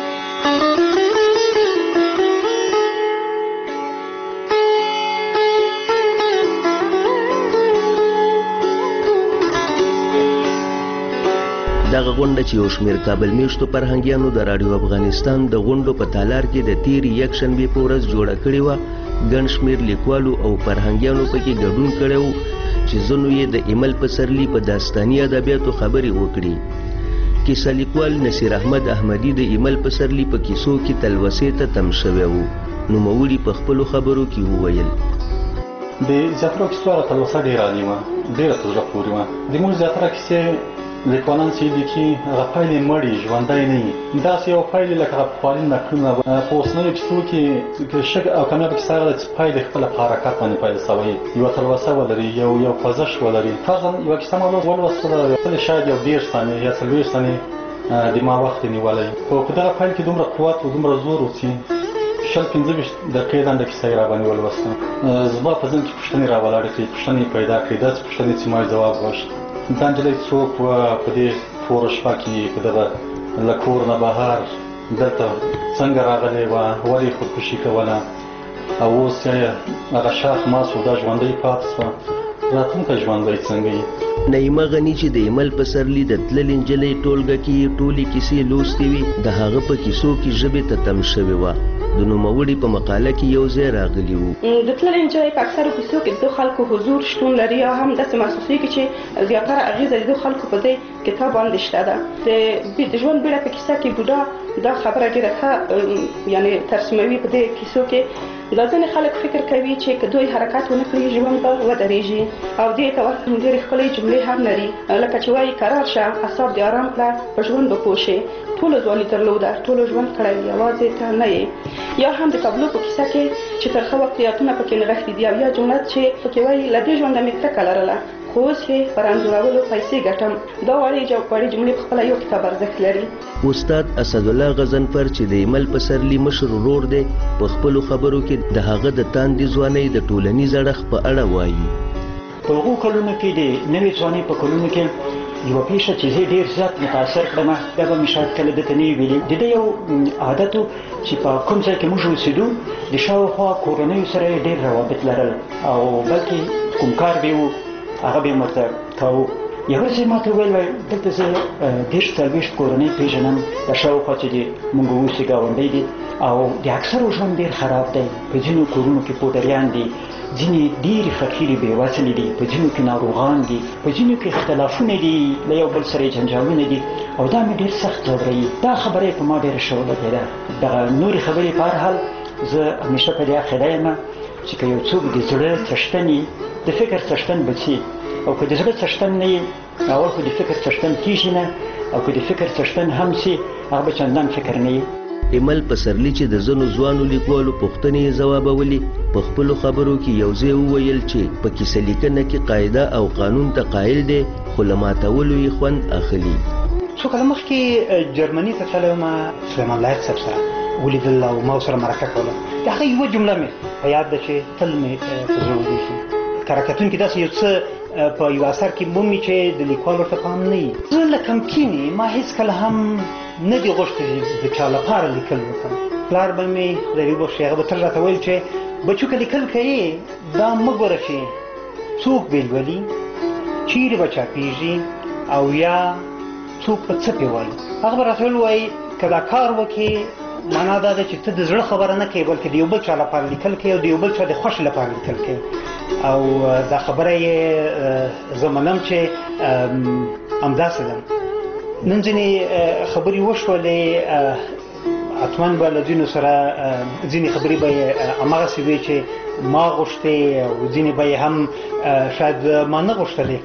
دغه غونډه چې یو شمېر کابل میشتو فرهنګیانو د راډیو افغانستان د غونډو په تالار کې د تیرې یکشنبې په ورځ جوړه کړې وه. ګڼ شمېر لیکوالو او فرهنګیانو پکې ګډون کړی و چې ځینو یې د ایمل پسرلي په داستاني ادبیاتو خبرې وکړي. کیسه لیکوال نصیر احمد احمدي د ایمل پسرلي په کیسو کې تلوسې ته تم شوی و. نوموړي په خپلو خبرو کې وویل: د زیاتره کیسو تلوسه ډېره عالي وه، ډېره په زړه پورې وه. زموږ زیاتره کیسې لیکوالان چې لیکي هغه پایلې مړې ژوندی نه وي داسې یو پایلې لکه هغه پخواني نکلونه په اوسنیو کیسو کې شک او کامیابه کیسه هغه ده چې پایلې خپله په حرکت باندې پیل شوی یوه تلوسه ولري یو خوځښت ولري فرضاً یوه کیسه ما ولوستله بلې شاید یو 30 ثانیې یا 40 ثانیې د ما وخت یې نیولی خو په دغه پیل کې دومره قوت و دومره زور و چې 15 دقیقې لنډه کیسه یې راباندې ولوسته زما په ذهن کې پوښتنې راولاړې کړې پوښتنې یې پیدا کړې داسې پوښتنې چې ما یې ځواب غوښت دا نجلۍ څوک وه په دې توره شپه کې په دغه له کور نه بهر دلته څنګه راغلې وه ولې یې خودکشي کوله او اوس یې هغه شاخ مات شو دا ژوندۍ پاتې شوه راتلونکی ژوندی څنګه یې نعیمه غني چې د ایمل پسرلي د تللې نجلۍ ټولګه کې ټولې کیسې لوستې وي د هغه په کیسو کې ژبې ته تم شوې وه د نوموړي په مقاله کې یو ځای راغلی و د تللې نجلۍ په اکثرو کیسو کې د خلکو حضور شتون لري او هم داسې محسوسېږي چې زیاتره اغېزه د خلکو په دې کتاب باندې شته ده د ژوند بیړه په کیسه کې بوډا دا خبره ډېره ښه یعنې ترسیموي په دې کیسو کې دا ځینې خلک فکر کوي چې که دوی حرکت ونه کړي ژوند به ودرېږي او دې ته ډېرې ښکلې جملې هم لري لکه چې وایي قرار شه اعصاب دې ارام کړه په ژوند به پوه شې ټولو ځواني درلوده ټولو ژوند کړی یوازې ته نه یې یا هم د تابلو په کیسه کې چې ترخه واقعیتونه پکې نغښتي دي او یا جمله چې پکې وایي له دې ژونده مې کرکه لرله خو اوس یې پر انځورولو پیسې ګټم دا وړې جملې په خپله یو کتاب ارزښت لري استاد اسدالله غضنفر چې د ایمل پسرلي مشر ورور دی په خپلو خبرو کې د هغه د تاندې ځوانۍ د ټولنیز اړخ په اړه وایي په هغو کلونو کې د نوې ځوانۍ په کلونو کې یوه پیښه چې زه ډېر زیات متاثر کړم دا به مې شاید کله درته نه وي ویلي د ده یو عادت و چې په کوم ځای کې موږ اوسېدو د شاوخوا کورنیو سره یې ډېر روابط لرل او بلکې کوم کار به یې و هغه به یې ورته کاوه یو ورځ یې ما ته وویل وایي دلته زه 30-40 کورنۍ پېژنم د شاوخوا چې د موږ اوسې ګاونډی دي او د اکثرو ژوند ډېر خراب دی په ځینو کورونو کې پوډریان دي ځینې ډېرې فقیرې بېوزلې دي په ځینو کې ناروغان دي په ځینو کې اختلافونه دي له یو بل سره یې جنجالونه دي او دا مې ډېر سخت ځوروي دا خبره یې په ما ډېره ښه ولګېده دغه نورې خبرې په هر حال زه همیشه په دې عقیده یم چې که یو څوک د زړه څښتن وي د فکر څښتن به څي او که د زړه څښتن نه وي اول خو د فکر څښتن کېږي نه او که د فکر څښتن هم سي هغه به چندان فکر نه وي ایمل پسرلي چې د ځینو ځوانو لیکوالو پوښتنې یې ځوابولې په خپلو خبرو کې یو ځای وویل چې په کیسه لیکنه کې قاعده او قانون ته قایل دی خو له ماتولو یې خوند اخلي څو کاله مخکې جرمني ته تللی وم سلیمان لایق صاحب سره ولیدل او ما ورسره مرکه کوله د هغه یوه جمله مې په یاد ده چې تل مې په زړه ولېږي کره کتونکي داسې یو څه په یو اثر کې مومي چې د لیکوال ورته پام نه وي زه له کمکینې ما هېڅکله هم نه دي غوښتي د چا لپاره لیکل وکړم پلار به مې خدای دې وبخښي هغه به تل راته ویل چې بچو که لیکل کوې دا مه ګوره چې څوک به لولي چیرې به چاپېږي او یا څوک په څه پې وایي هغه به راته ویل که دا کار وکړې معنا دا ده چې ته د زړه خبره نه کوې بلکې د یو بل چا لپاره لیکل کوې او د یو بل چا د خوښې لپاره لیکل کوې او دا خبره یې زه منم چې همداسې ده نن ځینې خبرې وشولې حتما به له ځینو سره ځینې خبرې به یې هماغسې وې چې ما غوښتې او ځینې به یې هم شاید ما نه غوښتلې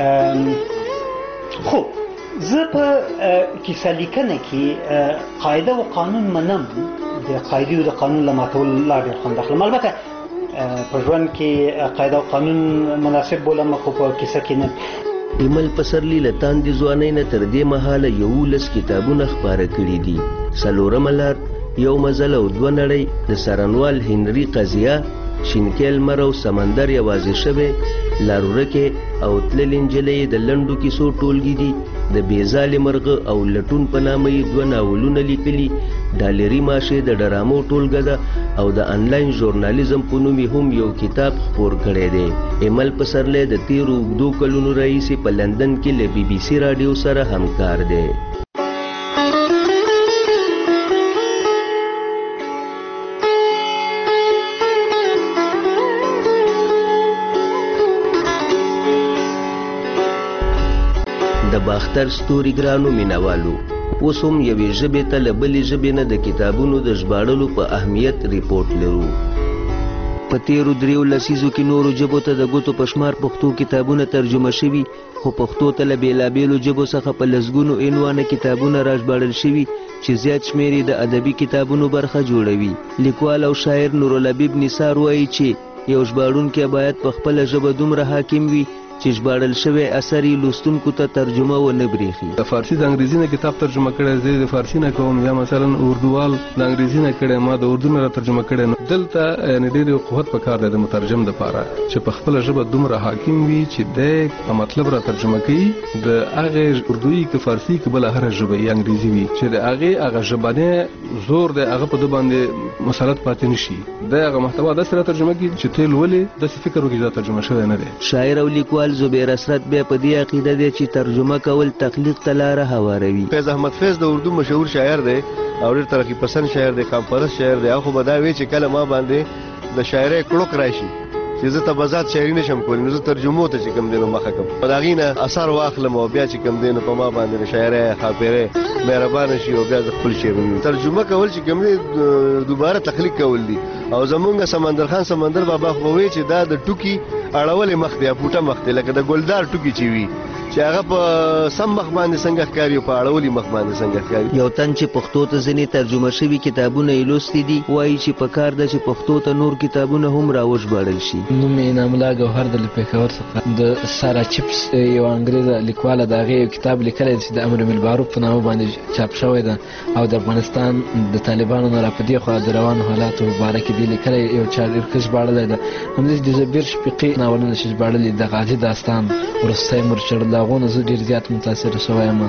خو زه په کیسه لیکنه کې قاعده و قانون منم د قاعدې او د قانون له ماتولو لا ډېر خوند اخلم البته په ژوند کې قاعده او قانون مناسب بولم خو په کیسه کې نه ایمل پسرلي له تاندې ځوانۍ نه تر دې مهاله 11 کتابونه خپاره کړي دي څلورمه لار یو مزل او دوه نړۍ د څارنوال هنري قضیه شینکیل مر او سمندر یوازې شوی لارورکې او تللې نجلۍ د لنډو کیسو ټولګي دي د بېځالې مرغه او لټون په نامه یې 2 ناولونه لیکلي ډالري ماشې د ډرامو ټولګه ده او د انلاین ژورنالیزم په نوم هم یو کتاب خپور کړی دی ایمل پسرلی د تیرو اوږدو کلونو راهیسې په لندن کې له BBC راډیو سره همکار دی د باختر ستوري ګرانو مینوالو اوس هم یوې ژبې ته له بلې ژبې نه د کتابونو د ژباړلو په اهمیت ریپورټ لرو په تیرو 3 لسیزو کې نورو ژبو ته د ګوتو په شمار پښتو کتابونه ترجمه شوي، خو پښتو ته له بېلابېلو ژبو څخه په لسګونو عنوانه کتابونه راژباړل شوي چې زیات شمېر یې د ادبي کتابونو برخه جوړوي. لیکوال او شاعر نورالحبیب نثار وایي چې یو ژباړونکی باید په خپله ژبه دومره حاکم وي چې ژباړل شوی اثر یې لوستونکو ته ترجمه ونه برېښي. د فارسي د انګریزي نه کتاب ترجمه کړی، زه د فارسي نه کوم، یا مثلا اردووال د انګریزي نه کړی، ما د اردو نه را ترجمه کړی. نو دلته یعنې ډېر قوت پکار دی د مترجم دپاره چې په خپله ژبه دومره حاکم وي چې دی په مطلب را ترجمه کوي د هغې اردوي که فارسي که بله هره ژبه یې انګریزي وي چې د هغې هغه ژبنی زور دی هغه په ده باندې مسلط پاتې نه شي. دی هغه محتوا داسې را ترجمه کړي چې ته لولې داسې فکر وکړي چې دا ترجمه شوی نه دی. شاعر او لیکوال زبیر اسرت بیا په دې عقیده دی چې ترجمه کول تخلیق ته لاره هواروي. فیض احمد فیض د اردو مشهور شاعر دی او ډېر ترقي پسند شاعر دی، قام پرست شاعر دی. خو به دا وی چې کله ما باندې د شاعرۍ کړوک راشي چې زه تبازات شاعري نشم کولی، نو زه ترجمو ته چې کوم دی نو مخه کوم، د هغې نه اثر واخلم او بیا چې کوم دی نو په ما باندې د شاعرۍ خاطرې مهربانه شي او بیا زه خپل شعرونه ترجمه کول چې کوم دی دوباره تخلیق کول دي. او زمونږ سمندر خان سمندر بابا خو وی چې دا د ټوکي اړولې مخ دی، پوټه مخ دی، لکه د ګلدار ټوکي چې وي چې هغه په سم مخ باندې څنګه ښکاري او په اړولي مخ باندې څنګه ښکاري. یو تن چې پښتو ته ځینې ترجمه شوي کتابونه یې لوستي دي وایي چې پکار ده چې پښتو ته نور کتابونه هم راوژباړل شي. نوم یې انعام الله ګوهر د پېښور څخه د سارا چپس یو انګریزه لیکواله د هغې یو کتاب لیکلی چې د امر بالمعروف په نامه باندې چاپ شوی ده او د افغانستان د طالبانو نه را په دې خوا د روانو حالاتو په باره کې دې لیکلی یو چا ډېر ښه ژباړلی ده. همداسې د زبیر شفیقي ناولونه چې ژباړلي د غازي داستان وروستی مرچړ د هغو نه زه ډېر زیات متاثره شوی یم.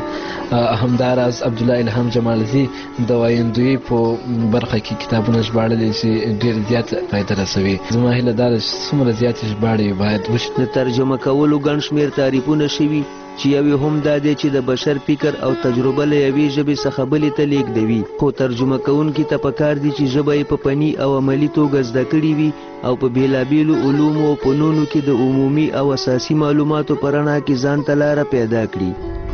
همداراز عبدالله الهام جمالزي د وایندویي په برخه کې کتابونه ژباړلي چې ډېر زیات فایده رسوي. زما هیله دا ده چې څومره زیاتې ژباړې باید وشي. د ترجمه کولو ګڼ شمېر تعریفونه شوي چې یو هم دا دی چې د بشر فکر او تجربه له یوې ژبې څخه بلې ته لیږدوي، خو ترجمه کوونکي ته پکار دي چې ژبه یې په فني او عملي توګه زده کړې وي او په بېلابېلو علومو او فنونو کې د عمومي او اساسي معلوماتو په رڼا کې ځان ته لاره پیدا کړي.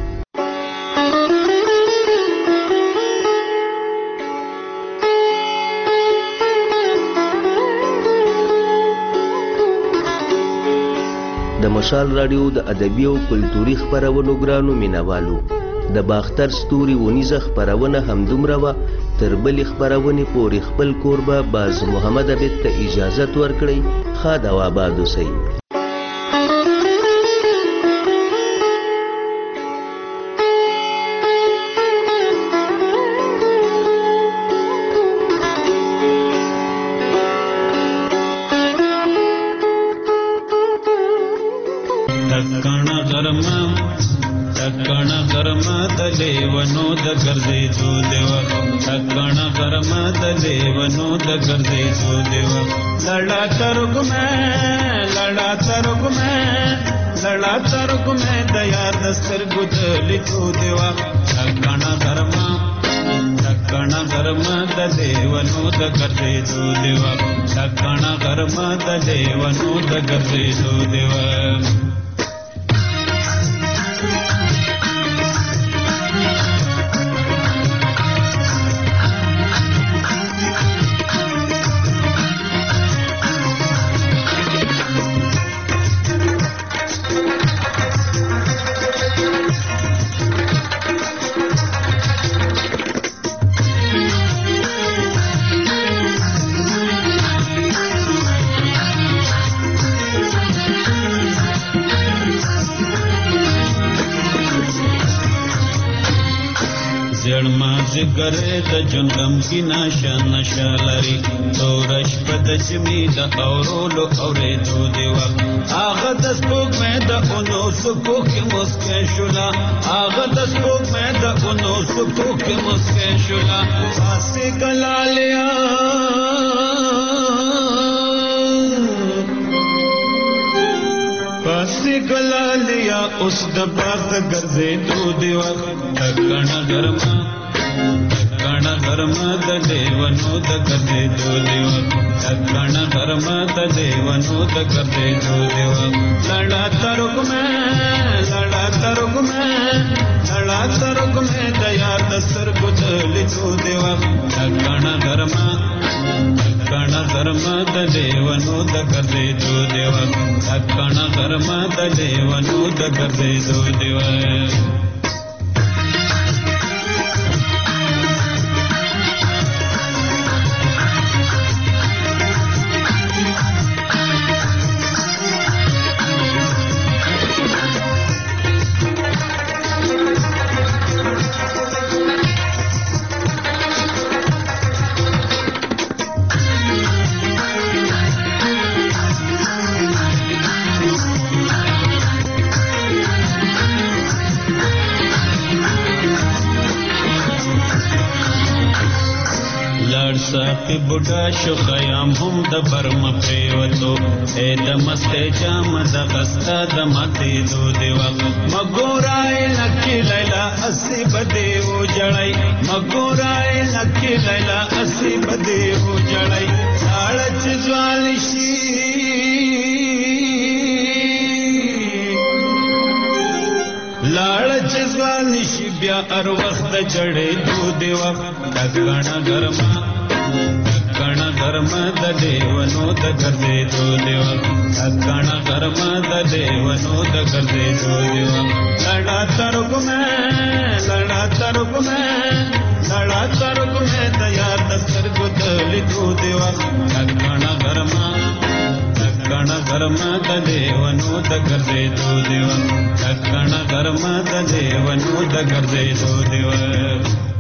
د مشال راډیو د ادبي او کلتوري خپرونو ګرانو مینوالو، د باختر ستوري ونیزه خپرونه همدومره وه. تر بلې خپرونې پورې خپل کوربه باز محمد عبید ته اجازت ورکړئ. ښاد او آباد اوسئ. ګره د جنګم کی نشه نشه لري تورش په د جمی د اورولو اورېدو دی وخت هغه د سپوږ مې د اونو سکو کې مسکه شولا هغه د سپوږ مې د اونو سکو کې مسکه شولا ساسي کلالیا پاسي کلالیا اوس د باغ ګرځېدو دی وخت کڼه ګرما کڼه ګرما د دیوانو د ګرځېدو دی وخت کڼه ګرما د دیوانو د ګرځېدو دی وخت لړا ترګ مې لړا ترګ مې د یار د سترګو د لیدو دی وخت کڼه ګرما ککن غرم د لیونو د ګرځېدو دیوه ککن غرم د لیونو د ګرځېدو دیوه ساقی بوډا شو خیام هم د برم پریوتو اے د مسته جام د غستا د ماته دو دیوا مګورای لکی لیلا اسی بده و جړای مګورای لکی لیلا اسی بده و جړای ساړچ ځوال شي لاړچ ځوال شي بیا ار وخت جړې دو دیوا کګنا ګرما ککن غرم د لیونو د ګرځېدو دیوه ککن غرم د لیونو د ګرځېدو دیوه لړا ترګ مې د یار د سترګو د لیدو دیوه ککن غرم د لیونو د ګرځېدو دیوه ککن غرم د لیونو د ګرځېدو دیوه